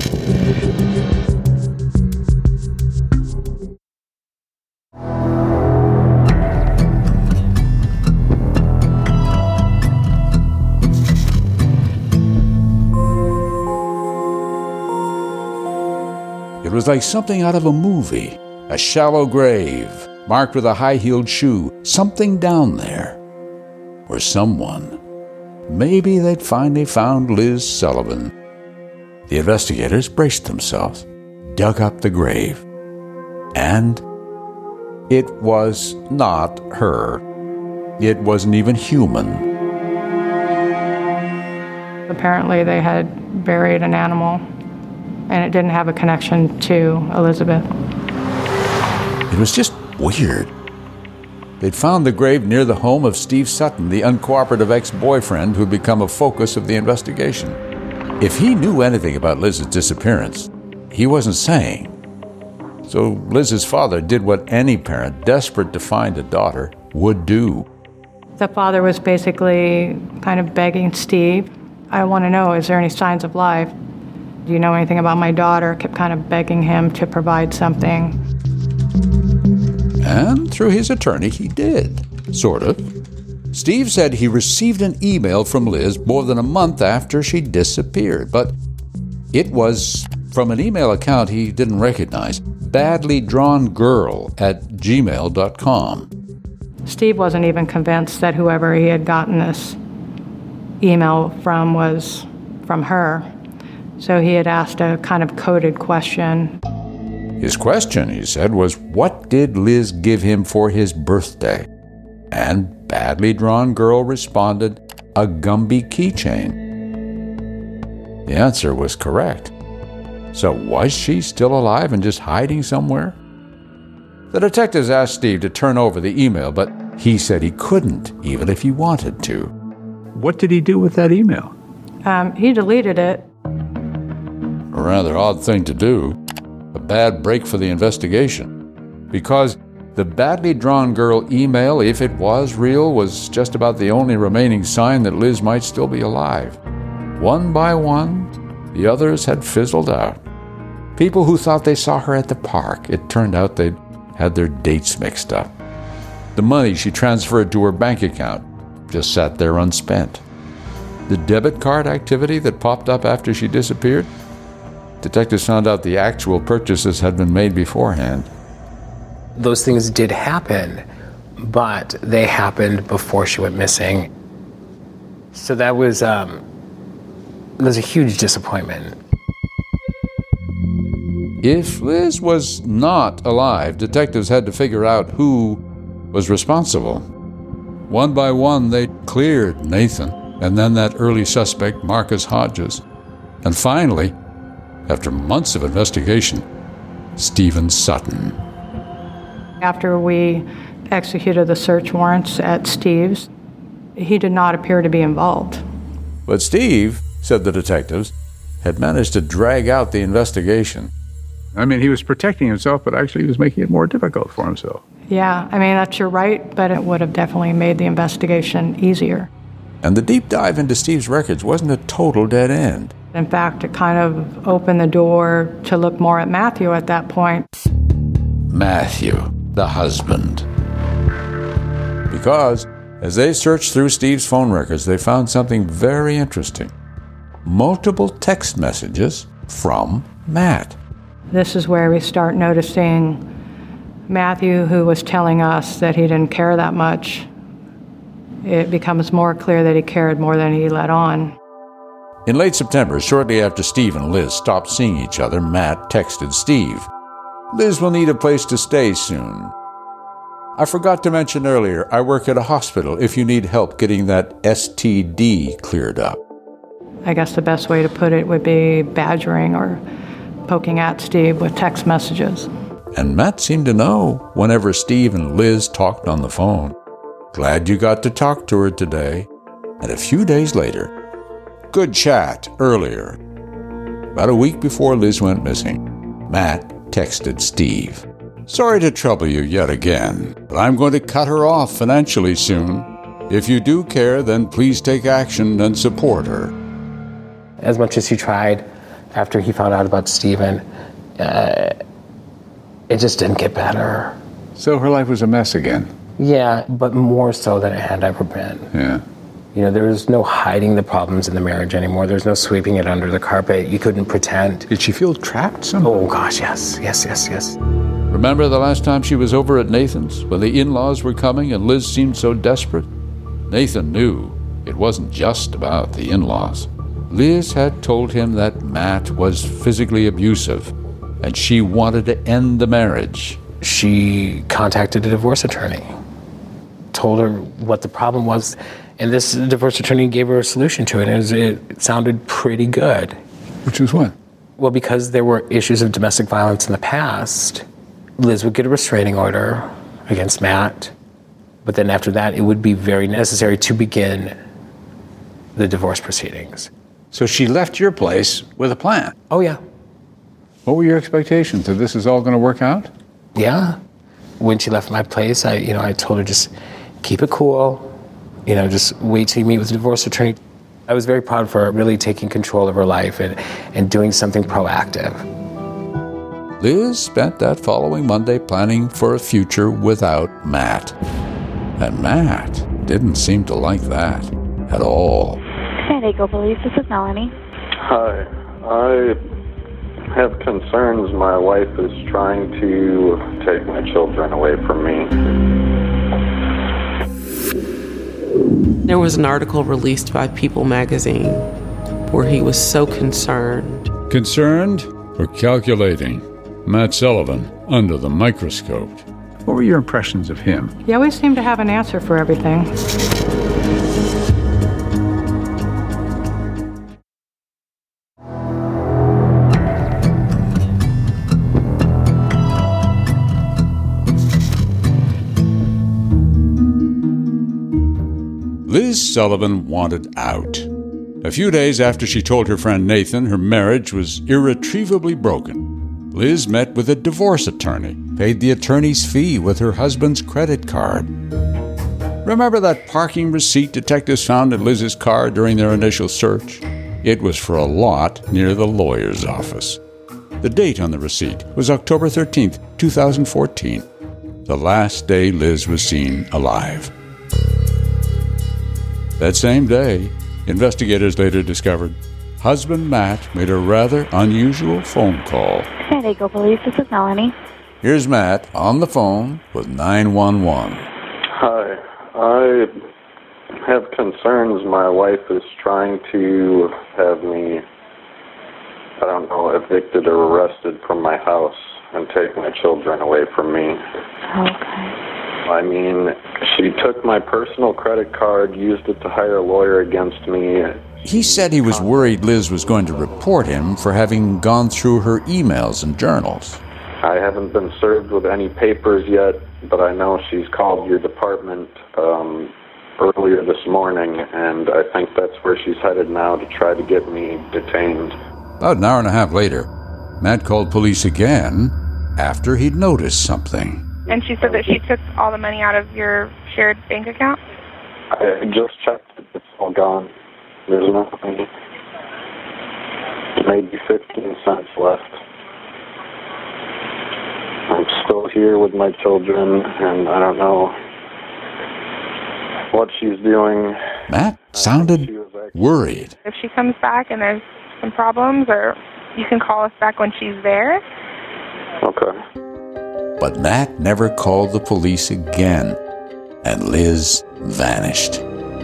It was like something out of a movie. A shallow grave, marked with a high-heeled shoe, something down there. Or someone. Maybe they'd finally found Liz Sullivan. The investigators braced themselves, dug up the grave. And it was not her. It wasn't even human. Apparently they had buried an animal, and it didn't have a connection to Elizabeth. It was just weird. They'd found the grave near the home of Steve Sutton, the uncooperative ex-boyfriend who'd become a focus of the investigation. If he knew anything about Liz's disappearance, he wasn't saying. So Liz's father did what any parent desperate to find a daughter would do. The father was basically kind of begging Steve, I want to know, is there any signs of life? Do you know anything about my daughter? Kept kind of begging him to provide something. And through his attorney, he did. Sort of. Steve said he received an email from Liz more than a month after she disappeared, but it was from an email account he didn't recognize, badly drawn girl at gmail dot com. Steve wasn't even convinced that whoever he had gotten this email from was from her. So he had asked a kind of coded question. His question, he said, was what did Liz give him for his birthday? And badly drawn girl responded, a Gumby keychain. The answer was correct. So was she still alive and just hiding somewhere? The detectives asked Steve to turn over the email, but he said he couldn't, even if he wanted to. What did he do with that email? Um, he deleted it. A rather odd thing to do. A bad break for the investigation. Because The badly drawn girl email, if it was real, was just about the only remaining sign that Liz might still be alive. One by one, the others had fizzled out. People who thought they saw her at the park, it turned out they'd had their dates mixed up. The money she transferred to her bank account just sat there unspent. The debit card activity that popped up after she disappeared, detectives found out the actual purchases had been made beforehand. Those things did happen, but they happened before she went missing. So that was, um, that was a huge disappointment. If Liz was not alive, detectives had to figure out who was responsible. One by one, they cleared Nathan, and then that early suspect, Marcus Hodges. And finally, after months of investigation, Stephen Sutton. After we executed the search warrants at Steve's, he did not appear to be involved. But Steve, said the detectives, had managed to drag out the investigation. I mean, he was protecting himself, but actually he was making it more difficult for himself. Yeah, I mean, that's your right, but it would have definitely made the investigation easier. And the deep dive into Steve's records wasn't a total dead end. In fact, it kind of opened the door to look more at Matthew at that point. Matthew, the husband. Because as they searched through Steve's phone records, they found something very interesting. Multiple text messages from Matt. This is where we start noticing Matthew, who was telling us that he didn't care that much. It becomes more clear that he cared more than he let on. In late September, shortly after Steve and Liz stopped seeing each other, Matt texted Steve, "Liz will need a place to stay soon. I forgot to mention earlier, I work at a hospital if you need help getting that S T D cleared up." I guess the best way to put it would be badgering or poking at Steve with text messages. And Matt seemed to know whenever Steve and Liz talked on the phone. "Glad you got to talk to her today." And a few days later, "Good chat earlier." About a week before Liz went missing, Matt texted Steve, "Sorry to trouble you yet again, but I'm going to cut her off financially soon. If you do care, then please take action and support her." As much as he tried after he found out about Stephen, uh, it just didn't get better. So her life was a mess again. Yeah, but more so than it had ever been. Yeah. You know, there was no hiding the problems in the marriage anymore. There's no sweeping it under the carpet. You couldn't pretend. Did she feel trapped somehow? Oh, gosh, yes. Yes, yes, yes. Remember the last time she was over at Nathan's, when the in-laws were coming and Liz seemed so desperate? Nathan knew it wasn't just about the in-laws. Liz had told him that Matt was physically abusive, and she wanted to end the marriage. She contacted a divorce attorney, told her what the problem was, and this divorce attorney gave her a solution to it, and it, was, it sounded pretty good. Which was what? Well, because there were issues of domestic violence in the past, Liz would get a restraining order against Matt, but then after that, it would be very necessary to begin the divorce proceedings. So she left your place with a plan? Oh, yeah. What were your expectations? That this is all going to work out? Yeah. When she left my place, I, you know, I told her just keep it cool. You know, just wait till you meet with the divorce attorney. I was very proud for her really taking control of her life and, and doing something proactive. Liz spent that following Monday planning for a future without Matt. And Matt didn't seem to like that at all. San Diego Police, this is Melanie. Hi. I have concerns my wife is trying to take my children away from me. There was an article released by People magazine where he was so concerned. Concerned or calculating? Matt Sullivan under the microscope. What were your impressions of him? He always seemed to have an answer for everything. Liz Sullivan wanted out. A few days after she told her friend Nathan her marriage was irretrievably broken, Liz met with a divorce attorney, paid the attorney's fee with her husband's credit card. Remember that parking receipt detectives found in Liz's car during their initial search? It was for a lot near the lawyer's office. The date on the receipt was October thirteenth, twenty fourteen, the last day Liz was seen alive. That same day, investigators later discovered husband Matt made a rather unusual phone call. San Diego Police, this is Melanie. Here's Matt on the phone with nine one one. Hi. I have concerns. My wife is trying to have me, I don't know, evicted or arrested from my house and take my children away from me. Okay. I mean, she took my personal credit card, used it to hire a lawyer against me. He said he was worried Liz was going to report him for having gone through her emails and journals. I haven't been served with any papers yet, but I know she's called your department um, earlier this morning, and I think that's where she's headed now to try to get me detained. About an hour and a half later, Matt called police again after he'd noticed something. And she said that she took all the money out of your shared bank account? I just checked. It's all gone. There's nothing. Maybe fifteen cents left. I'm still here with my children, and I don't know what she's doing. Matt sounded worried. If she comes back and there's some problems, or you can call us back when she's there. Okay. But Matt never called the police again, and Liz vanished.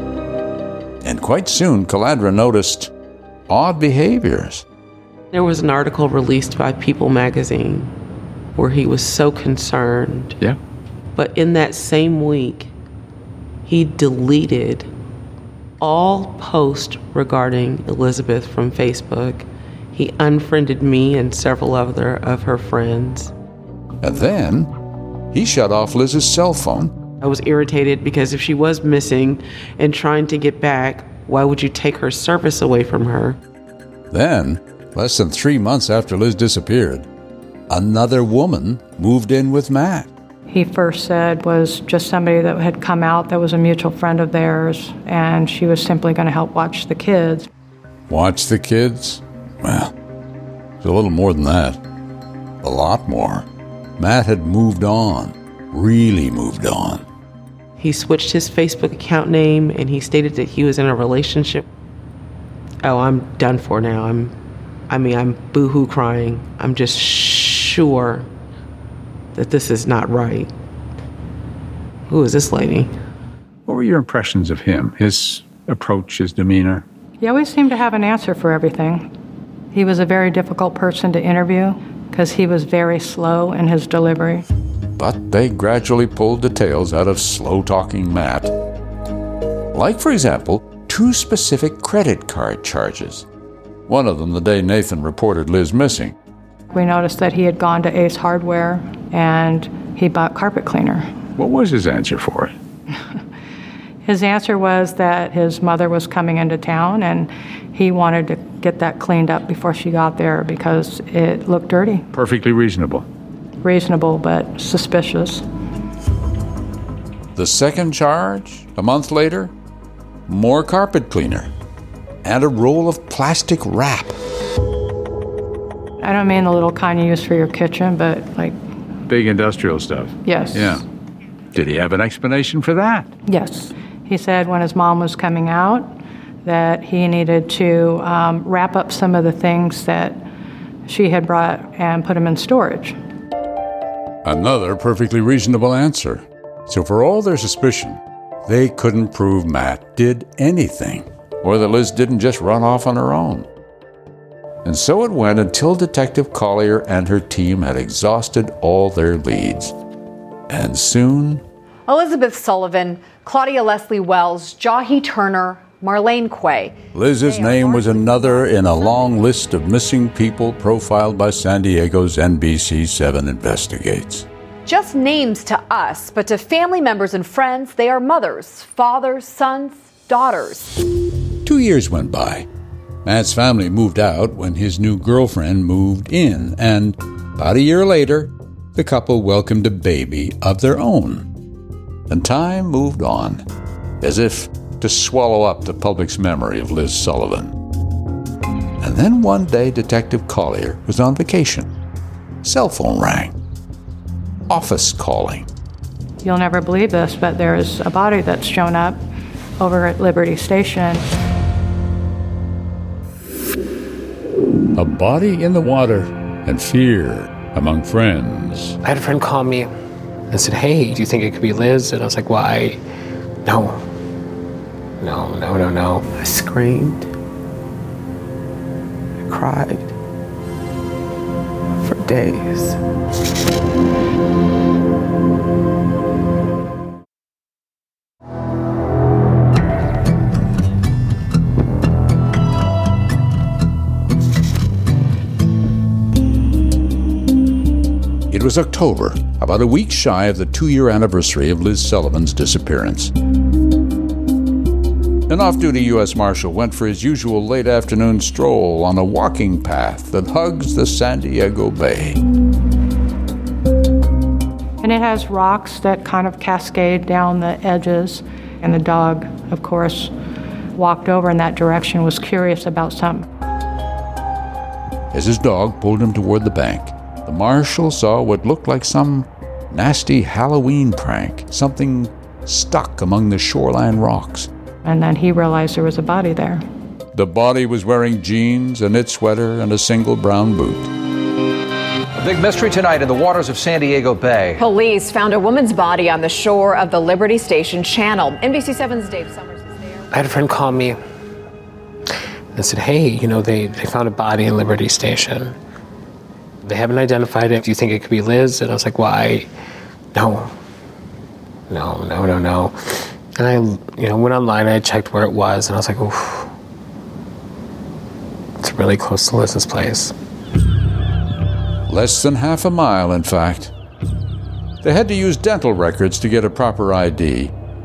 And quite soon, Calandra noticed odd behaviors. There was an article released by People magazine where he was so concerned. Yeah. But in that same week, he deleted all posts regarding Elizabeth from Facebook. He unfriended me and several other of her friends. And then he shut off Liz's cell phone. I was irritated because if she was missing and trying to get back, why would you take her service away from her? Then, less than three months after Liz disappeared, another woman moved in with Matt. He first said was just somebody that had come out that was a mutual friend of theirs, and she was simply going to help watch the kids. Watch the kids? Well, it's a little more than that. A lot more. Matt had moved on, really moved on. He switched his Facebook account name and he stated that he was in a relationship. Oh, I'm done for now. I'm, I mean, I'm boo-hoo crying. I'm just sure that this is not right. Who is this lady? What were your impressions of him, his approach, his demeanor? He always seemed to have an answer for everything. He was a very difficult person to interview because he was very slow in his delivery. But they gradually pulled details out of slow-talking Matt. Like, for example, two specific credit card charges. One of them the day Nathan reported Liz missing. We noticed that he had gone to Ace Hardware and he bought carpet cleaner. What was his answer for it? His answer was that his mother was coming into town and he wanted to get that cleaned up before she got there because it looked dirty. Perfectly reasonable. Reasonable, but suspicious. The second charge, a month later, more carpet cleaner and a roll of plastic wrap. I don't mean the little kind you use for your kitchen, but like... Big industrial stuff. Yes. Yeah. Did he have an explanation for that? Yes. He said when his mom was coming out that he needed to um, wrap up some of the things that she had brought and put them in storage. Another perfectly reasonable answer. So for all their suspicion, they couldn't prove Matt did anything, or that Liz didn't just run off on her own. And so it went until Detective Collier and her team had exhausted all their leads. And soon... Elizabeth Sullivan, Claudia Leslie Wells, Jahi Turner, Marlene Quay. Liz's name was another in a long list of missing people profiled by San Diego's N B C seven Investigates. Just names to us, but to family members and friends, they are mothers, fathers, sons, daughters. Two years went by. Matt's family moved out when his new girlfriend moved in, and About a year later, the couple welcomed a baby of their own. And time moved on, as if to swallow up the public's memory of Liz Sullivan. And then one day, Detective Collier was on vacation. Cell phone rang. Office calling. You'll never believe this, but there's a body that's shown up over at Liberty Station. A body in the water and fear among friends. I had a friend call me and said, hey, do you think it could be Liz? And I was like, why? No. No, no, no, no. I screamed. I cried for days. It was October, about a week shy of the two-year anniversary of Liz Sullivan's disappearance. An off-duty U S Marshal went for his usual late-afternoon stroll on a walking path that hugs the San Diego Bay. And it has rocks that kind of cascade down the edges. And the dog, of course, walked over in that direction, was curious about something. As his dog pulled him toward the bank, the marshal saw what looked like some nasty Halloween prank, something stuck among the shoreline rocks. And then he realized there was a body there. The body was wearing jeans, a knit sweater, and a single brown boot. A big mystery tonight in the waters of San Diego Bay. Police found a woman's body on the shore of the Liberty Station Channel. N B C seven's Dave Summers is there. I had a friend call me and said, hey, you know, they, they found a body in Liberty Station. They haven't identified it. Do you think it could be Liz? And I was like, why? No. No, no, no, no. And I, you know, went online, I checked where it was, and I was like, oof. It's really close to Liz's place. Less than half a mile, in fact. They had to use dental records to get a proper I D.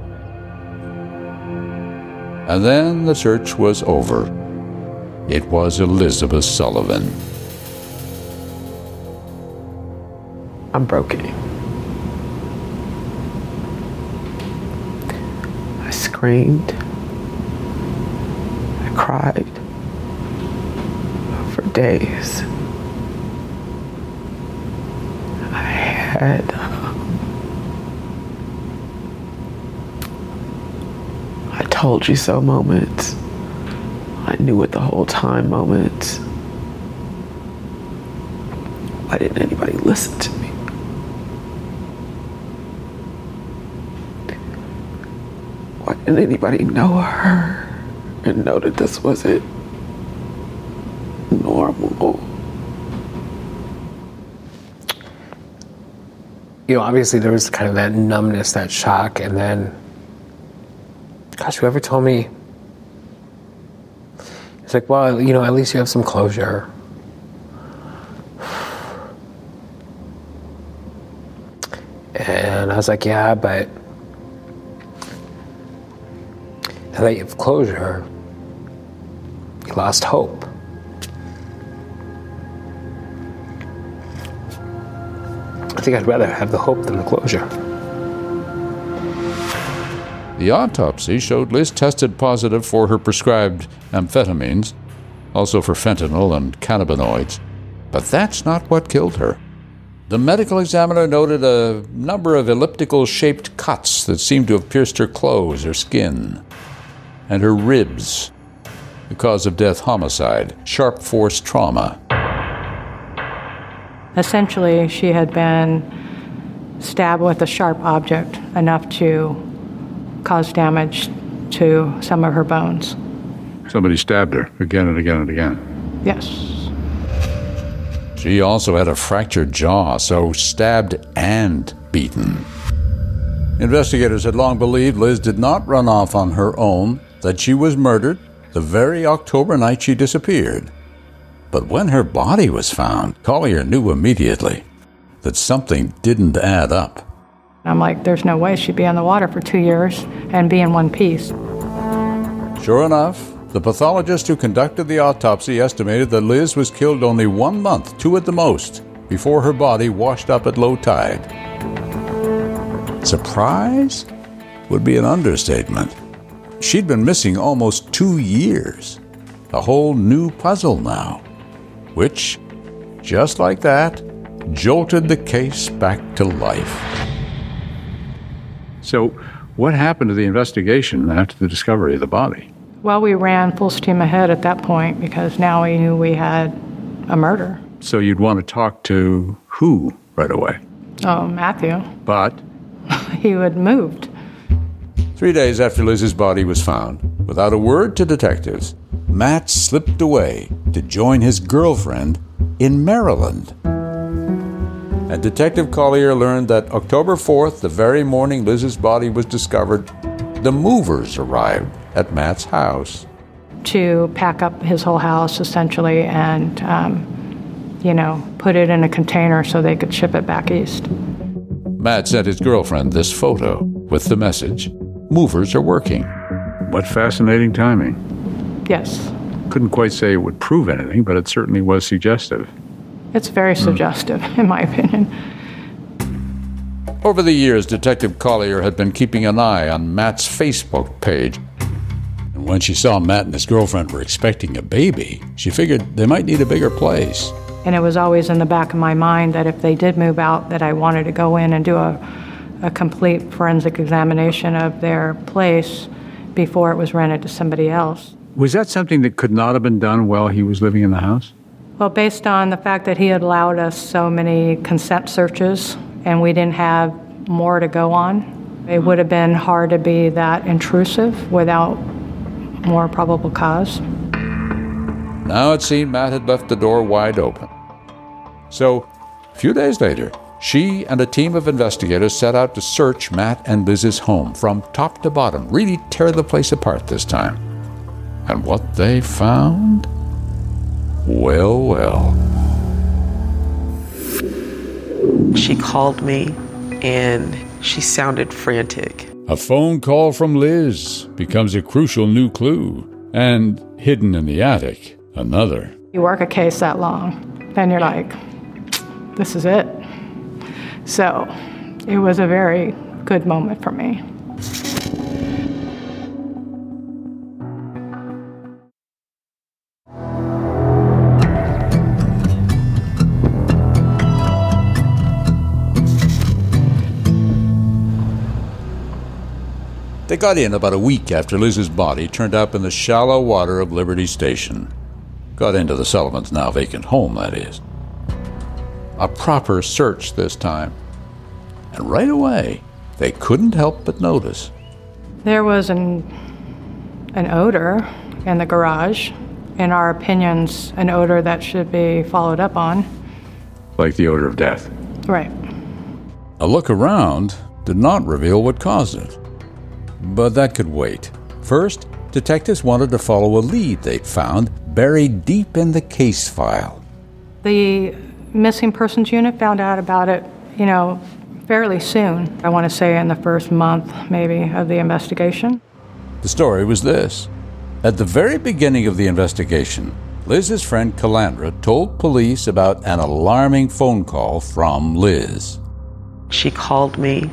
And then the search was over. It was Elizabeth Sullivan. I'm broken. I screamed. I cried for days. I had I told you so moments. I knew it the whole time moments. Why didn't anybody listen to me? Why didn't anybody know her and know that this wasn't normal? You know, obviously there was kind of that numbness, that shock, and then, gosh, whoever told me, it's like, well, you know, at least you have some closure. And I was like, yeah, but now that you have closure, you lost hope. I think I'd rather have the hope than the closure. The autopsy showed Liz tested positive for her prescribed amphetamines, also for fentanyl and cannabinoids. But that's not what killed her. The medical examiner noted a number of elliptical-shaped cuts that seemed to have pierced her clothes or skin, and her ribs. The cause of death, homicide, sharp force trauma. Essentially, she had been stabbed with a sharp object enough to cause damage to some of her bones. Somebody stabbed her again and again and again. Yes. She also had a fractured jaw, so stabbed and beaten. Investigators had long believed Liz did not run off on her own, that she was murdered the very October night she disappeared. But when her body was found, Collier knew immediately that something didn't add up. I'm like, there's no way she'd be on the water for two years and be in one piece. Sure enough, the pathologist who conducted the autopsy estimated that Liz was killed only one month, two at the most, before her body washed up at low tide. Surprise would be an understatement. She'd been missing almost two years. A whole new puzzle now, which, just like that, jolted the case back to life. So, what happened to the investigation after the discovery of the body? Well, we ran full steam ahead at that point because now we knew we had a murder. So you'd want to talk to who right away? Oh, Matthew. But? He had moved. Three days after Liz's body was found, without a word to detectives, Matt slipped away to join his girlfriend in Maryland. And Detective Collier learned that October fourth, the very morning Liz's body was discovered, the movers arrived at Matt's house. To pack up his whole house, essentially, and, um, you know, put it in a container so they could ship it back east. Matt sent his girlfriend this photo with the message, "Movers are working." What fascinating timing. Yes. Couldn't quite say it would prove anything, but it certainly was suggestive. It's very mm. suggestive, in my opinion. Over the years, Detective Collier had been keeping an eye on Matt's Facebook page. And when she saw Matt and his girlfriend were expecting a baby, she figured they might need a bigger place. And it was always in the back of my mind that if they did move out, that I wanted to go in and do a, a complete forensic examination of their place before it was rented to somebody else. Was that something that could not have been done while he was living in the house? Well, based on the fact that he had allowed us so many consent searches and we didn't have more to go on, it would have been hard to be that intrusive without more probable cause. Now it seemed Matt had left the door wide open. So, a few days later, she and a team of investigators set out to search Matt and Liz's home from top to bottom, really tear the place apart this time. And what they found? Well, well. She called me and she sounded frantic. A phone call from Liz becomes a crucial new clue, and hidden in the attic, another. You work a case that long, then you're like, this is it. So it was a very good moment for me. They got in about a week after Liz's body turned up in the shallow water of Liberty Station. Got into the Sullivans' now vacant home, that is. A proper search this time. And right away, they couldn't help but notice. There was an, an odor in the garage. In our opinions, an odor that should be followed up on. Like the odor of death. Right. A look around did not reveal what caused it. But that could wait. First, detectives wanted to follow a lead they'd found buried deep in the case file. The missing persons unit found out about it, you know, fairly soon. I want to say in the first month, maybe, of the investigation. The story was this. At the very beginning of the investigation, Liz's friend Calandra told police about an alarming phone call from Liz. She called me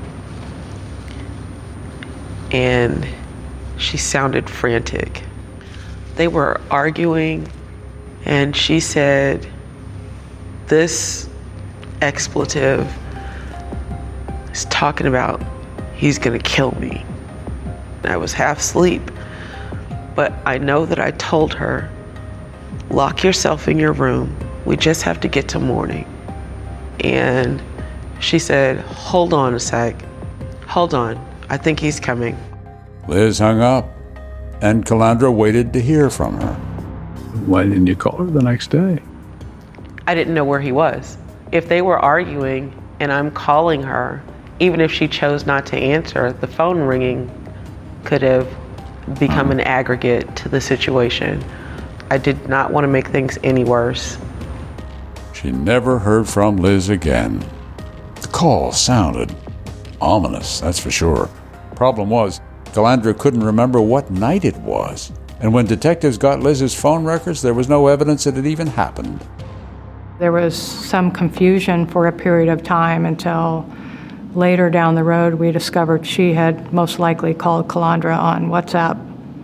and she sounded frantic. They were arguing and she said this expletive is talking about he's gonna kill me. I was half asleep, but I know that I told her, lock yourself in your room. We just have to get to morning. And she said, hold on a sec. Hold on. I think he's coming. Liz hung up, and Calandra waited to hear from her. Why didn't you call her the next day? I didn't know where he was. If they were arguing and I'm calling her, even if she chose not to answer, the phone ringing could have become an aggregate to the situation. I did not want to make things any worse. She never heard from Liz again. The call sounded ominous, that's for sure. Problem was, Calandra couldn't remember what night it was. And when detectives got Liz's phone records, there was no evidence that it even happened. There was some confusion for a period of time until later down the road we discovered she had most likely called Calandra on WhatsApp.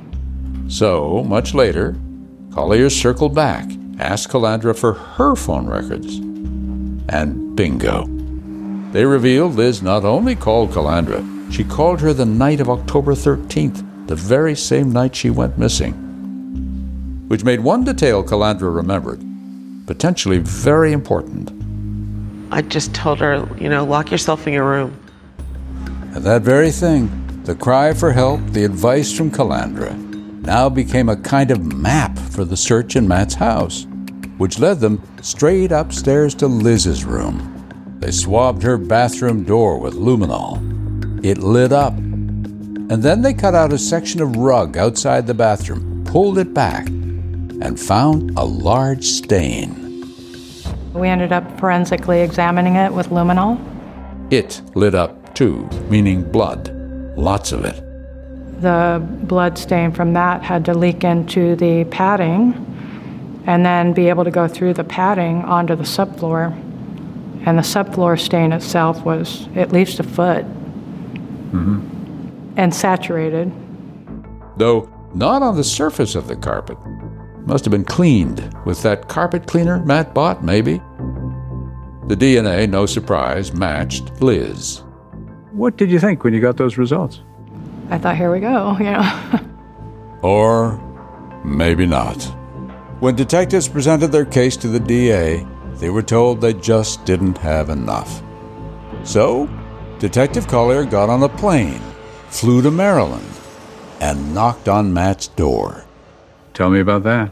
So, much later, Collier circled back, asked Calandra for her phone records, and bingo. They revealed Liz not only called Calandra, she called her the night of October thirteenth, the very same night she went missing. Which made one detail Calandra remembered, potentially very important. I just told her, you know, lock yourself in your room. And that very thing, the cry for help, the advice from Calandra, now became a kind of map for the search in Matt's house, which led them straight upstairs to Liz's room. They swabbed her bathroom door with luminol. It lit up. And then they cut out a section of rug outside the bathroom, pulled it back, and found a large stain. We ended up forensically examining it with luminol. It lit up too, meaning blood, lots of it. The blood stain from that had to leak into the padding and then be able to go through the padding onto the subfloor. And the subfloor stain itself was at least a foot Mm-hmm. and saturated. Though not on the surface of the carpet. Must have been cleaned with that carpet cleaner Matt bought, maybe. The D N A, no surprise, matched Liz. What did you think when you got those results? I thought, here we go, you know. Or maybe not. When detectives presented their case to the D A, they were told they just didn't have enough. So, Detective Collier got on a plane, flew to Maryland, and knocked on Matt's door. Tell me about that.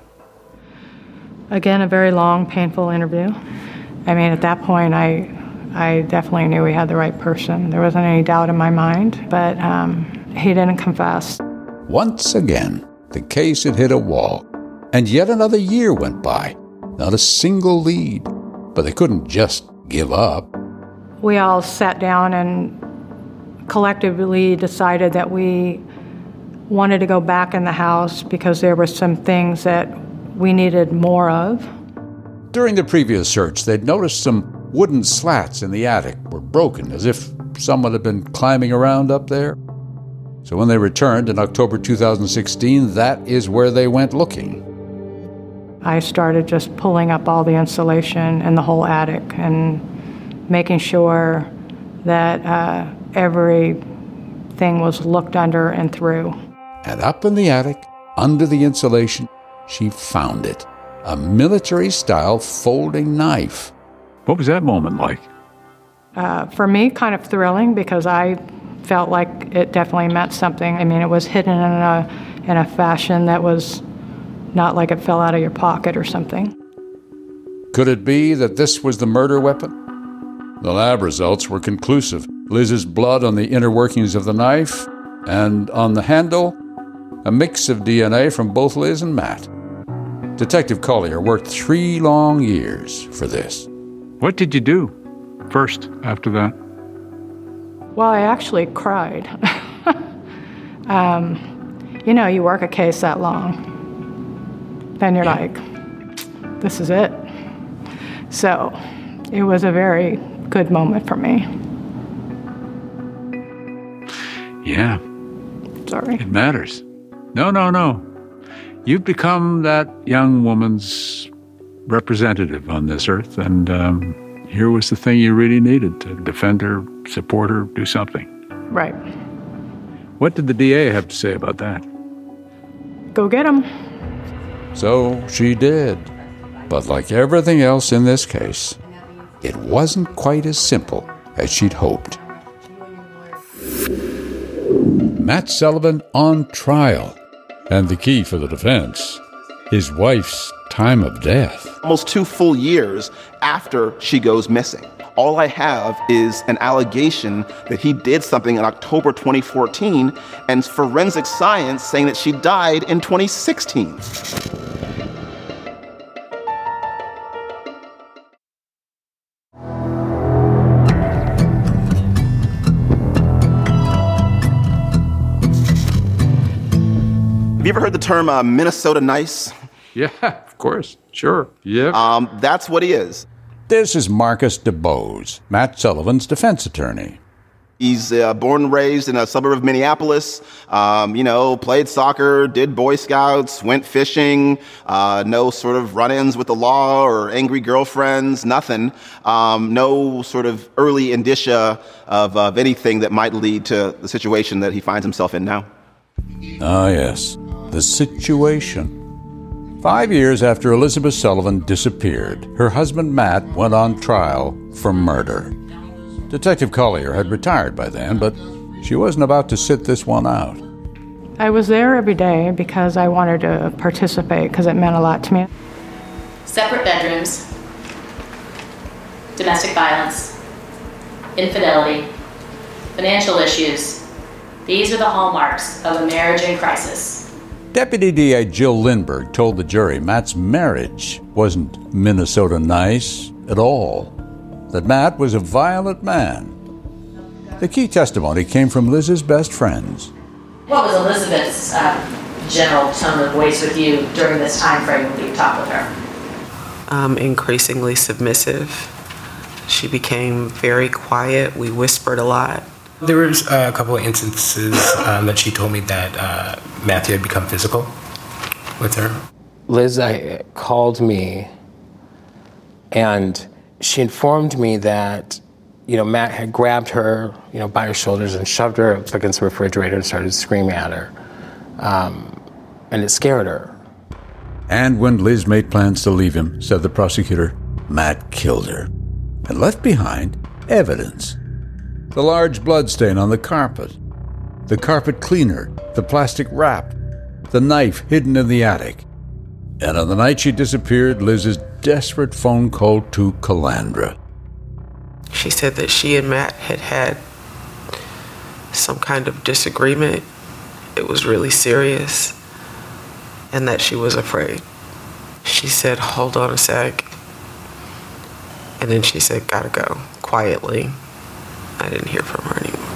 Again, a very long, painful interview. I mean, at that point, I I definitely knew we had the right person. There wasn't any doubt in my mind, but um, he didn't confess. Once again, the case had hit a wall, and yet another year went by. Not a single lead, but they couldn't just give up. We all sat down and collectively decided that we wanted to go back in the house because there were some things that we needed more of. During the previous search, they'd noticed some wooden slats in the attic were broken, as if someone had been climbing around up there. So when they returned in October two thousand sixteen, that is where they went looking. I started just pulling up all the insulation in the whole attic and making sure that uh, everything was looked under and through. And up in the attic, under the insulation, she found it. A military-style folding knife. What was that moment like? Uh, for me, kind of thrilling because I felt like it definitely meant something. I mean, it was hidden in a, in a fashion that was not like it fell out of your pocket or something. Could it be that this was the murder weapon? The lab results were conclusive. Liz's blood on the inner workings of the knife, and on the handle, a mix of D N A from both Liz and Matt. Detective Collier worked three long years for this. What did you do first after that? Well, I actually cried. um, you know, you work a case that long, then you're like, this is it. So it was a very good moment for me. Yeah. Sorry. It matters. No, no, no. You've become that young woman's representative on this earth, and um, here was the thing you really needed to defend her, support her, do something. Right. What did the D A have to say about that? Go get him. So she did. But like everything else in this case, it wasn't quite as simple as she'd hoped. Matt Sullivan on trial. And the key for the defense, his wife's time of death. Almost two full years after she goes missing. All I have is an allegation that he did something in October twenty fourteen and forensic science saying that she died in twenty sixteen. Have you ever heard the term uh, Minnesota nice? Yeah, of course. Sure. Yeah. Um, that's what he is. This is Marcus DeBose, Matt Sullivan's defense attorney. He's uh, born and raised in a suburb of Minneapolis, um, you know, played soccer, did Boy Scouts, went fishing, uh, no sort of run-ins with the law or angry girlfriends, nothing. Um, no sort of early indicia of, of anything that might lead to the situation that he finds himself in now. Ah, yes, the situation. Five years after Elizabeth Sullivan disappeared, her husband Matt went on trial for murder. Detective Collier had retired by then, but she wasn't about to sit this one out. I was there every day because I wanted to participate because it meant a lot to me. Separate bedrooms, domestic violence, infidelity, financial issues. These are the hallmarks of a marriage in crisis. Deputy D A Jill Lindberg told the jury Matt's marriage wasn't Minnesota nice at all, that Matt was a violent man. The key testimony came from Liz's best friends. What was Elizabeth's uh, general tone of voice with you during this time frame when you talked with her? Um, increasingly submissive. She became very quiet. We whispered a lot. There was uh, a couple of instances um, that she told me that uh, Matthew had become physical with her. Liz I, called me, and she informed me that, you know, Matt had grabbed her, you know, by her shoulders and shoved her up against the refrigerator and started screaming at her. Um, and it scared her. And when Liz made plans to leave him, said the prosecutor, Matt killed her and left behind evidence. The large bloodstain on the carpet, the carpet cleaner, the plastic wrap, the knife hidden in the attic. And on the night she disappeared, Liz's desperate phone call to Calandra. She said that she and Matt had had some kind of disagreement. It was really serious, and that she was afraid. She said, hold on a sec. And then she said, gotta go, quietly. I didn't hear from her anymore.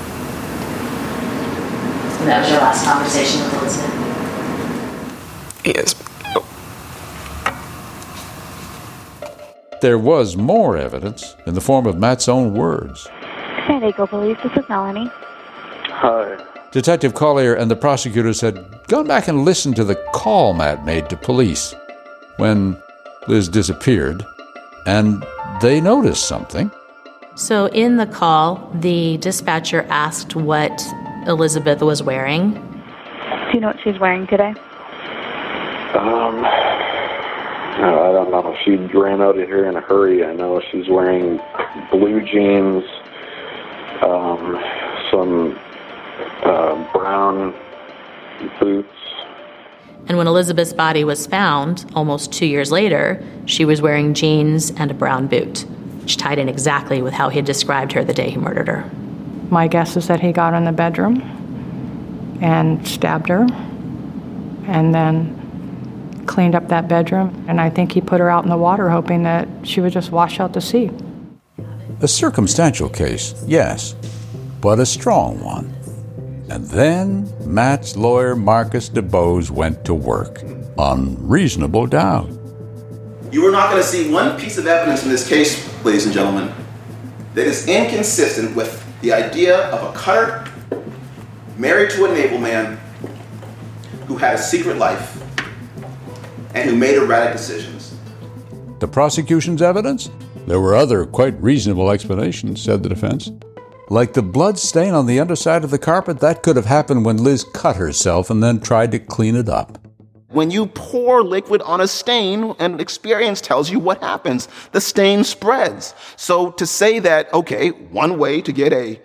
So that was your last conversation with Elizabeth? Yes. There was more evidence in the form of Matt's own words. San Diego Police, this is Melanie. Hi. Detective Collier and the prosecutors had gone back and listened to the call Matt made to police when Liz disappeared, and they noticed something. So in the call, the dispatcher asked what Elizabeth was wearing. Do you know what she's wearing today? Um, I don't know. She ran out of here in a hurry. I know she's wearing blue jeans, um, some uh, brown boots. And when Elizabeth's body was found, almost two years later, she was wearing jeans and a brown boot, which tied in exactly with how he had described her the day he murdered her. My guess is that he got in the bedroom and stabbed her and then cleaned up that bedroom. And I think he put her out in the water hoping that she would just wash out to sea. A circumstantial case, yes, but a strong one. And then Matt's lawyer, Marcus DeBose, went to work on reasonable doubt. You are not going to see one piece of evidence in this case, ladies and gentlemen, that is inconsistent with the idea of a cutter married to a naval man who had a secret life and who made erratic decisions. The prosecution's evidence? There were other quite reasonable explanations, said the defense. Like the blood stain on the underside of the carpet, that could have happened when Liz cut herself and then tried to clean it up. When you pour liquid on a stain, and experience tells you what happens, the stain spreads. So to say that, okay, one way to get a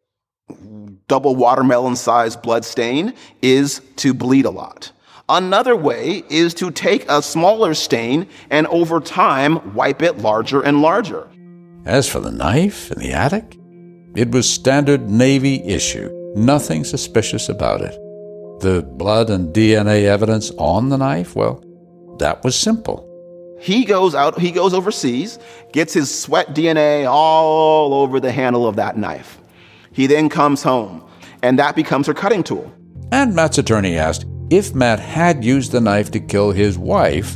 double watermelon-sized blood stain is to bleed a lot. Another way is to take a smaller stain and over time wipe it larger and larger. As for the knife in the attic, it was standard Navy issue. Nothing suspicious about it. The blood and D N A evidence on the knife, well, that was simple. He goes out, he goes overseas, gets his sweat D N A all over the handle of that knife. He then comes home, and that becomes her cutting tool. And Matt's attorney asked, if Matt had used the knife to kill his wife,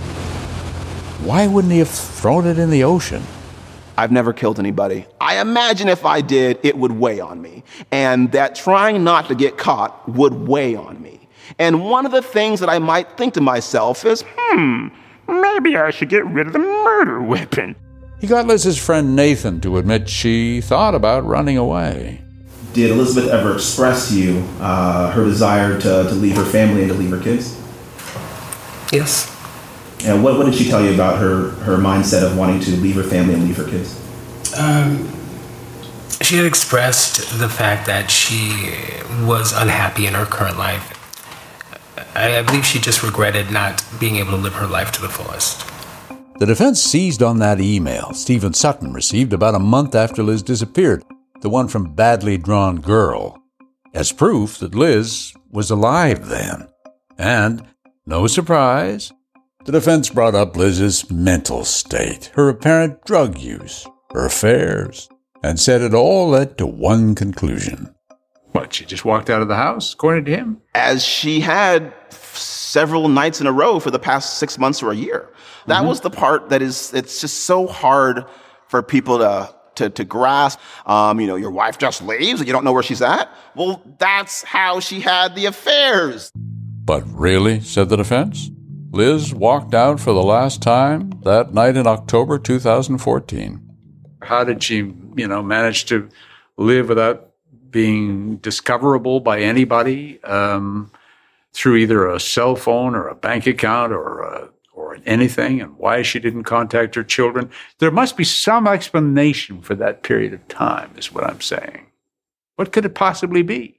why wouldn't he have thrown it in the ocean? I've never killed anybody. I imagine if I did, it would weigh on me. And that trying not to get caught would weigh on me. And one of the things that I might think to myself is, hmm, maybe I should get rid of the murder weapon. He got Liz's friend Nathan to admit she thought about running away. Did Elizabeth ever express to you uh, her desire to, to leave her family and to leave her kids? Yes. And what, what did she tell you about her, her mindset of wanting to leave her family and leave her kids? Um, she had expressed the fact that she was unhappy in her current life. I, I believe she just regretted not being able to live her life to the fullest. The defense seized on that email Stephen Sutton received about a month after Liz disappeared, the one from Badly Drawn Girl, as proof that Liz was alive then. And, no surprise, the defense brought up Liz's mental state, her apparent drug use, her affairs, and said it all led to one conclusion. What, she just walked out of the house, according to him? As she had several nights in a row for the past six months or a year. That mm-hmm. was the part that is, it's just so hard for people to to, to grasp. Um, you know, your wife just leaves and you don't know where she's at. Well, that's how she had the affairs. But really, said the defense, Liz walked out for the last time that night in October two thousand fourteen. How did she, you know, manage to live without being discoverable by anybody um, through either a cell phone or a bank account or a, or anything, and why she didn't contact her children? There must be some explanation for that period of time, is what I'm saying. What could it possibly be?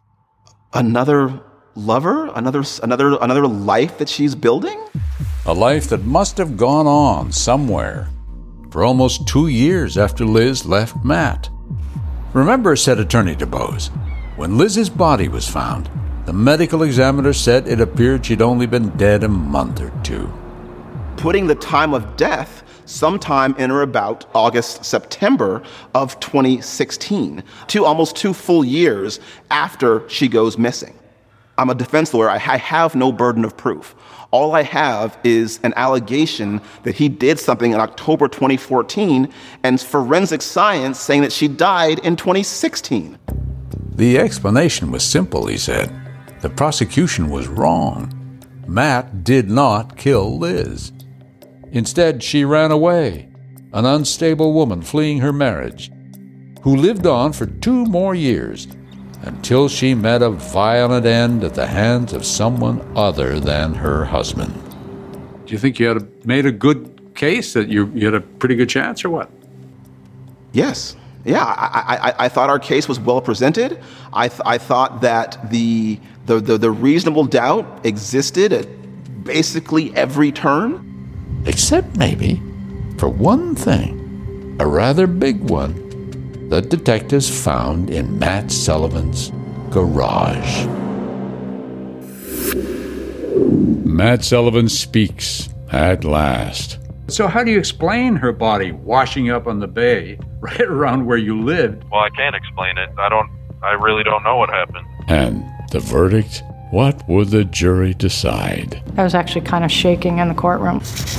Another lover? Another another another life that she's building? A life that must have gone on somewhere for almost two years after Liz left Matt. Remember, said Attorney DuBose, when Liz's body was found, the medical examiner said it appeared she'd only been dead a month or two. Putting the time of death sometime in or about August, September of twenty sixteen, two almost two full years after she goes missing. I'm a defense lawyer. I have no burden of proof. All I have is an allegation that he did something in October twenty fourteen and forensic science saying that she died in twenty sixteen. The explanation was simple, he said. The prosecution was wrong. Matt did not kill Liz. Instead, she ran away, an unstable woman fleeing her marriage, who lived on for two more years until she met a violent end at the hands of someone other than her husband. Do you think you had a, made a good case, that you, you had a pretty good chance, or what? Yes. Yeah, I, I, I thought our case was well presented. I, th- I thought that the, the, the, the reasonable doubt existed at basically every turn. Except maybe for one thing, a rather big one, that detectives found in Matt Sullivan's garage. Matt Sullivan speaks at last. So how do you explain her body washing up on the bay right around where you lived? Well, I can't explain it. I don't, I really don't know what happened. And the verdict? What would the jury decide? I was actually kind of shaking in the courtroom.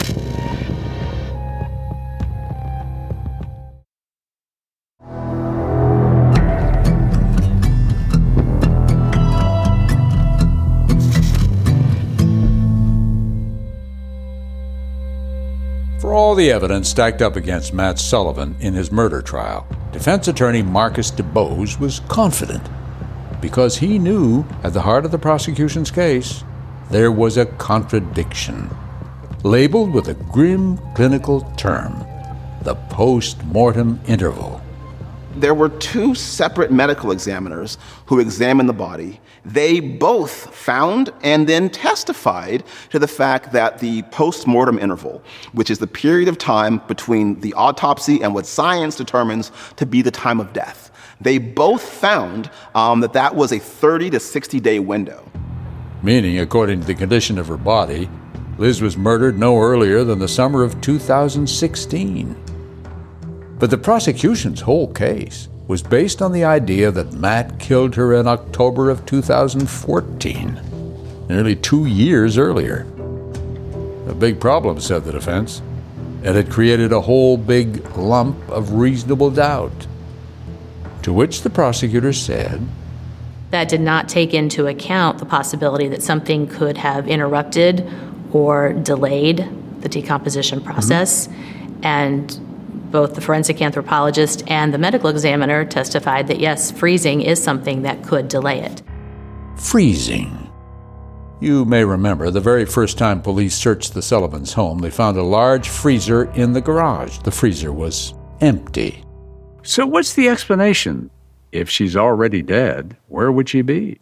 For all the evidence stacked up against Matt Sullivan in his murder trial, defense attorney Marcus DuBose was confident, because he knew at the heart of the prosecution's case there was a contradiction, labeled with a grim clinical term, the post-mortem interval. There were two separate medical examiners who examined the body. They both found and then testified to the fact that the post-mortem interval, which is the period of time between the autopsy and what science determines to be the time of death, they both found um, that that was a thirty to sixty day window. Meaning, according to the condition of her body, Liz was murdered no earlier than the summer of two thousand sixteen. But the prosecution's whole case was based on the idea that Matt killed her in October of two thousand fourteen. nearly two years earlier. A big problem, said the defense. It had created a whole big lump of reasonable doubt. To which the prosecutor said, that did not take into account the possibility that something could have interrupted or delayed the decomposition process. Mm-hmm. And both the forensic anthropologist and the medical examiner testified that, yes, freezing is something that could delay it. Freezing. You may remember the very first time police searched the Sullivans' home, they found a large freezer in the garage. The freezer was empty. So what's the explanation? If she's already dead, where would she be?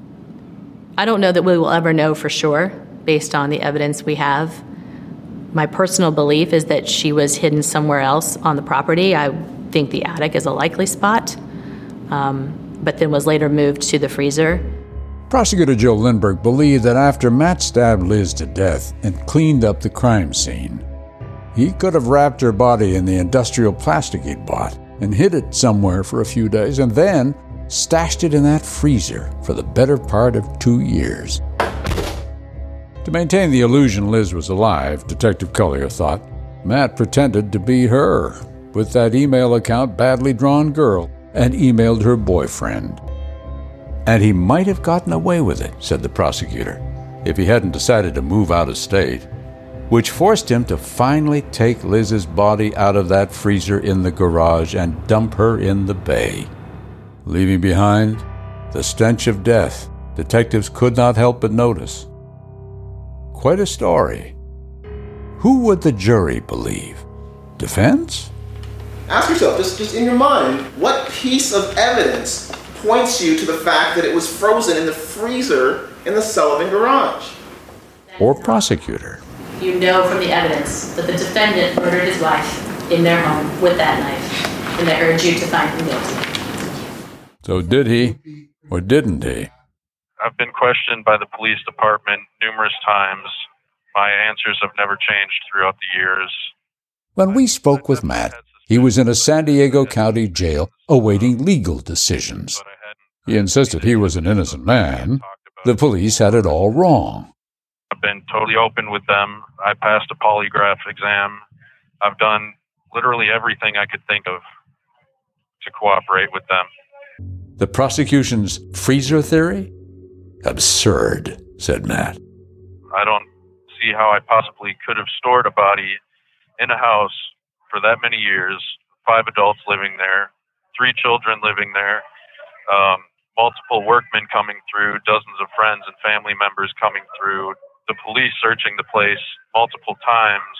I don't know that we will ever know for sure, based on the evidence we have. My personal belief is that she was hidden somewhere else on the property. I think the attic is a likely spot, um, but then was later moved to the freezer. Prosecutor Joe Lindbergh believed that after Matt stabbed Liz to death and cleaned up the crime scene, he could have wrapped her body in the industrial plastic he'd bought and hid it somewhere for a few days, and then stashed it in that freezer for the better part of two years. To maintain the illusion Liz was alive, Detective Collier thought, Matt pretended to be her with that email account Badly Drawn Girl and emailed her boyfriend. And he might have gotten away with it, said the prosecutor, if he hadn't decided to move out of state, which forced him to finally take Liz's body out of that freezer in the garage and dump her in the bay. Leaving behind the stench of death detectives could not help but notice. Quite a story. Who would the jury believe? Defense? Ask yourself, just, just in your mind, what piece of evidence points you to the fact that it was frozen in the freezer in the Sullivan garage? Or prosecutor? You know from the evidence that the defendant murdered his wife in their home with that knife, and I urge you to find him guilty. So did he, or didn't he? I've been questioned by the police department numerous times. My answers have never changed throughout the years. When we spoke with Matt, he was in a San Diego County jail awaiting legal decisions. He insisted he was an innocent man. The police had it all wrong. I've been totally open with them. I passed a polygraph exam. I've done literally everything I could think of to cooperate with them. The prosecution's freezer theory? Absurd, said Matt. I don't see how I possibly could have stored a body in a house for that many years, five adults living there, three children living there, um, multiple workmen coming through, dozens of friends and family members coming through, the police searching the place multiple times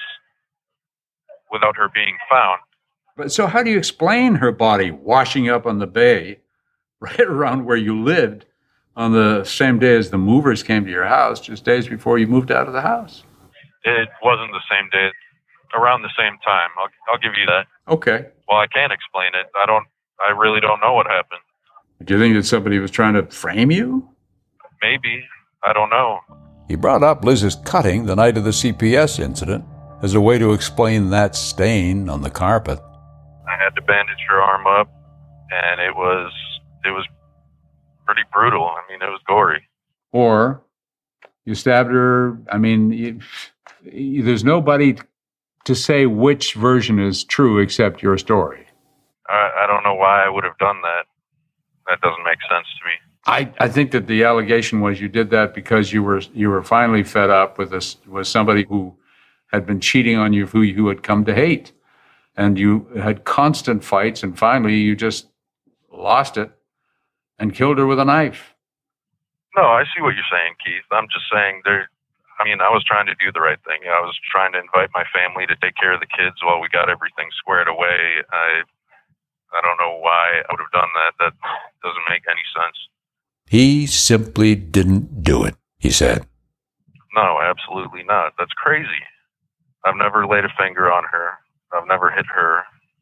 without her being found. But so how do you explain her body washing up on the bay right around where you lived on the same day as the movers came to your house, just days before you moved out of the house? It wasn't the same day, around the same time. I'll, I'll give you that. Okay. Well, I can't explain it. I don't, I really don't know what happened. Do you think that somebody was trying to frame you? Maybe. I don't know. He brought up Liz's cutting the night of the C P S incident as a way to explain that stain on the carpet. I had to bandage her arm up, and it was, it was pretty brutal. I mean, it was gory. Or you stabbed her. I mean, you, you, there's nobody to say which version is true except your story. I, I don't know why I would have done that. That doesn't make sense to me. I, I think that the allegation was you did that because you were you were finally fed up with this with somebody who had been cheating on you, who you had come to hate, and you had constant fights, and finally you just lost it and killed her with a knife. No, I see what you're saying, Keith. I'm just saying there. I mean, I was trying to do the right thing. I was trying to invite my family to take care of the kids while we got everything squared away. I I don't know why I would have done that. That doesn't make any sense. He simply didn't do it, he said. No, absolutely not. That's crazy. I've never laid a finger on her. I've never hit her.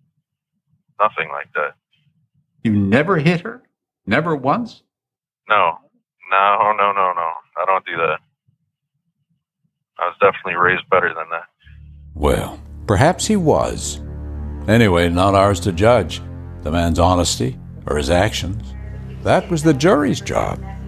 Nothing like that. You never hit her? Never once? No. No, no, no, no. I don't do that. I was definitely raised better than that. Well, perhaps he was. Anyway, not ours to judge the man's honesty or his actions. That was the jury's job.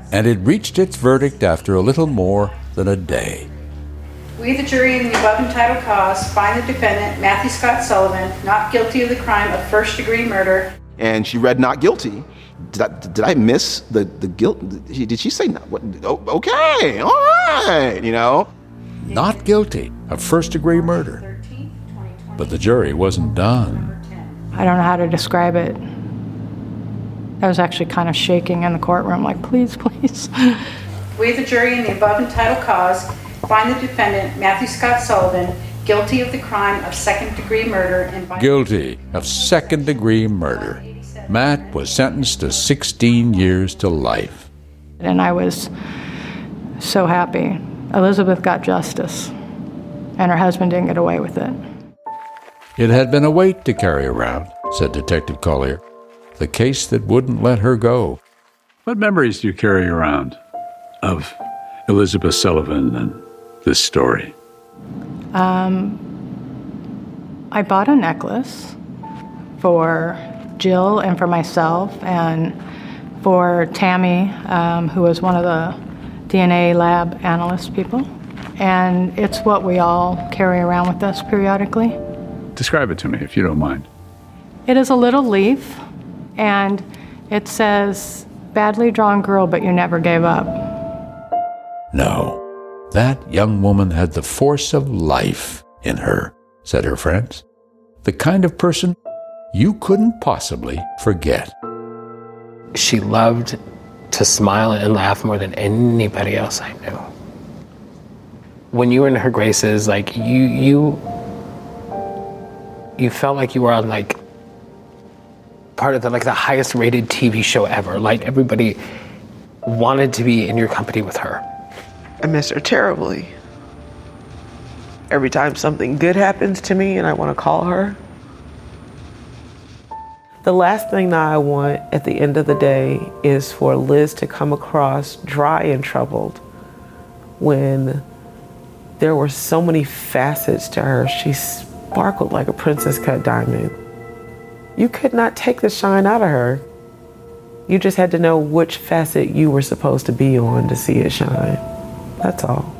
and it reached its verdict after a little more than a day. We, the jury, in the above entitled cause, find the defendant, Matthew Scott Sullivan, not guilty of the crime of first-degree murder. And she read not guilty. Did I, did I miss the, the guilt? Did she say not? What, oh, okay, all right, you know? Not guilty of first-degree murder. But the jury wasn't done. I don't know how to describe it. I was actually kind of shaking in the courtroom, like, please, please. We, the jury, in the above entitled cause, find the defendant, Matthew Scott Sullivan, guilty of the crime of second-degree murder and by... Guilty of second-degree murder. Matt was sentenced to sixteen years to life. And I was so happy. Elizabeth got justice, and her husband didn't get away with it. It had been a weight to carry around, said Detective Collier. The case that wouldn't let her go. What memories do you carry around of Elizabeth Sullivan and this story? Um, I bought a necklace for Jill and for myself and for Tammy, um, who was one of the D N A lab analyst people. And it's what we all carry around with us periodically. Describe it to me, if you don't mind. It is a little leaf, and it says, badly drawn girl, but you never gave up. No, that young woman had the force of life in her, said her friends. The kind of person you couldn't possibly forget. She loved to smile and laugh more than anybody else I knew. When you were in her graces, like you, you, you felt like you were on like part of the like the highest rated T V show ever. Like everybody wanted to be in your company with her. I miss her terribly. Every time something good happens to me and I want to call her, the last thing that I want at the end of the day is for Liz to come across dry and troubled when there were so many facets to her. She sparkled like a princess cut diamond. You could not take the shine out of her. You just had to know which facet you were supposed to be on to see it shine. That's all.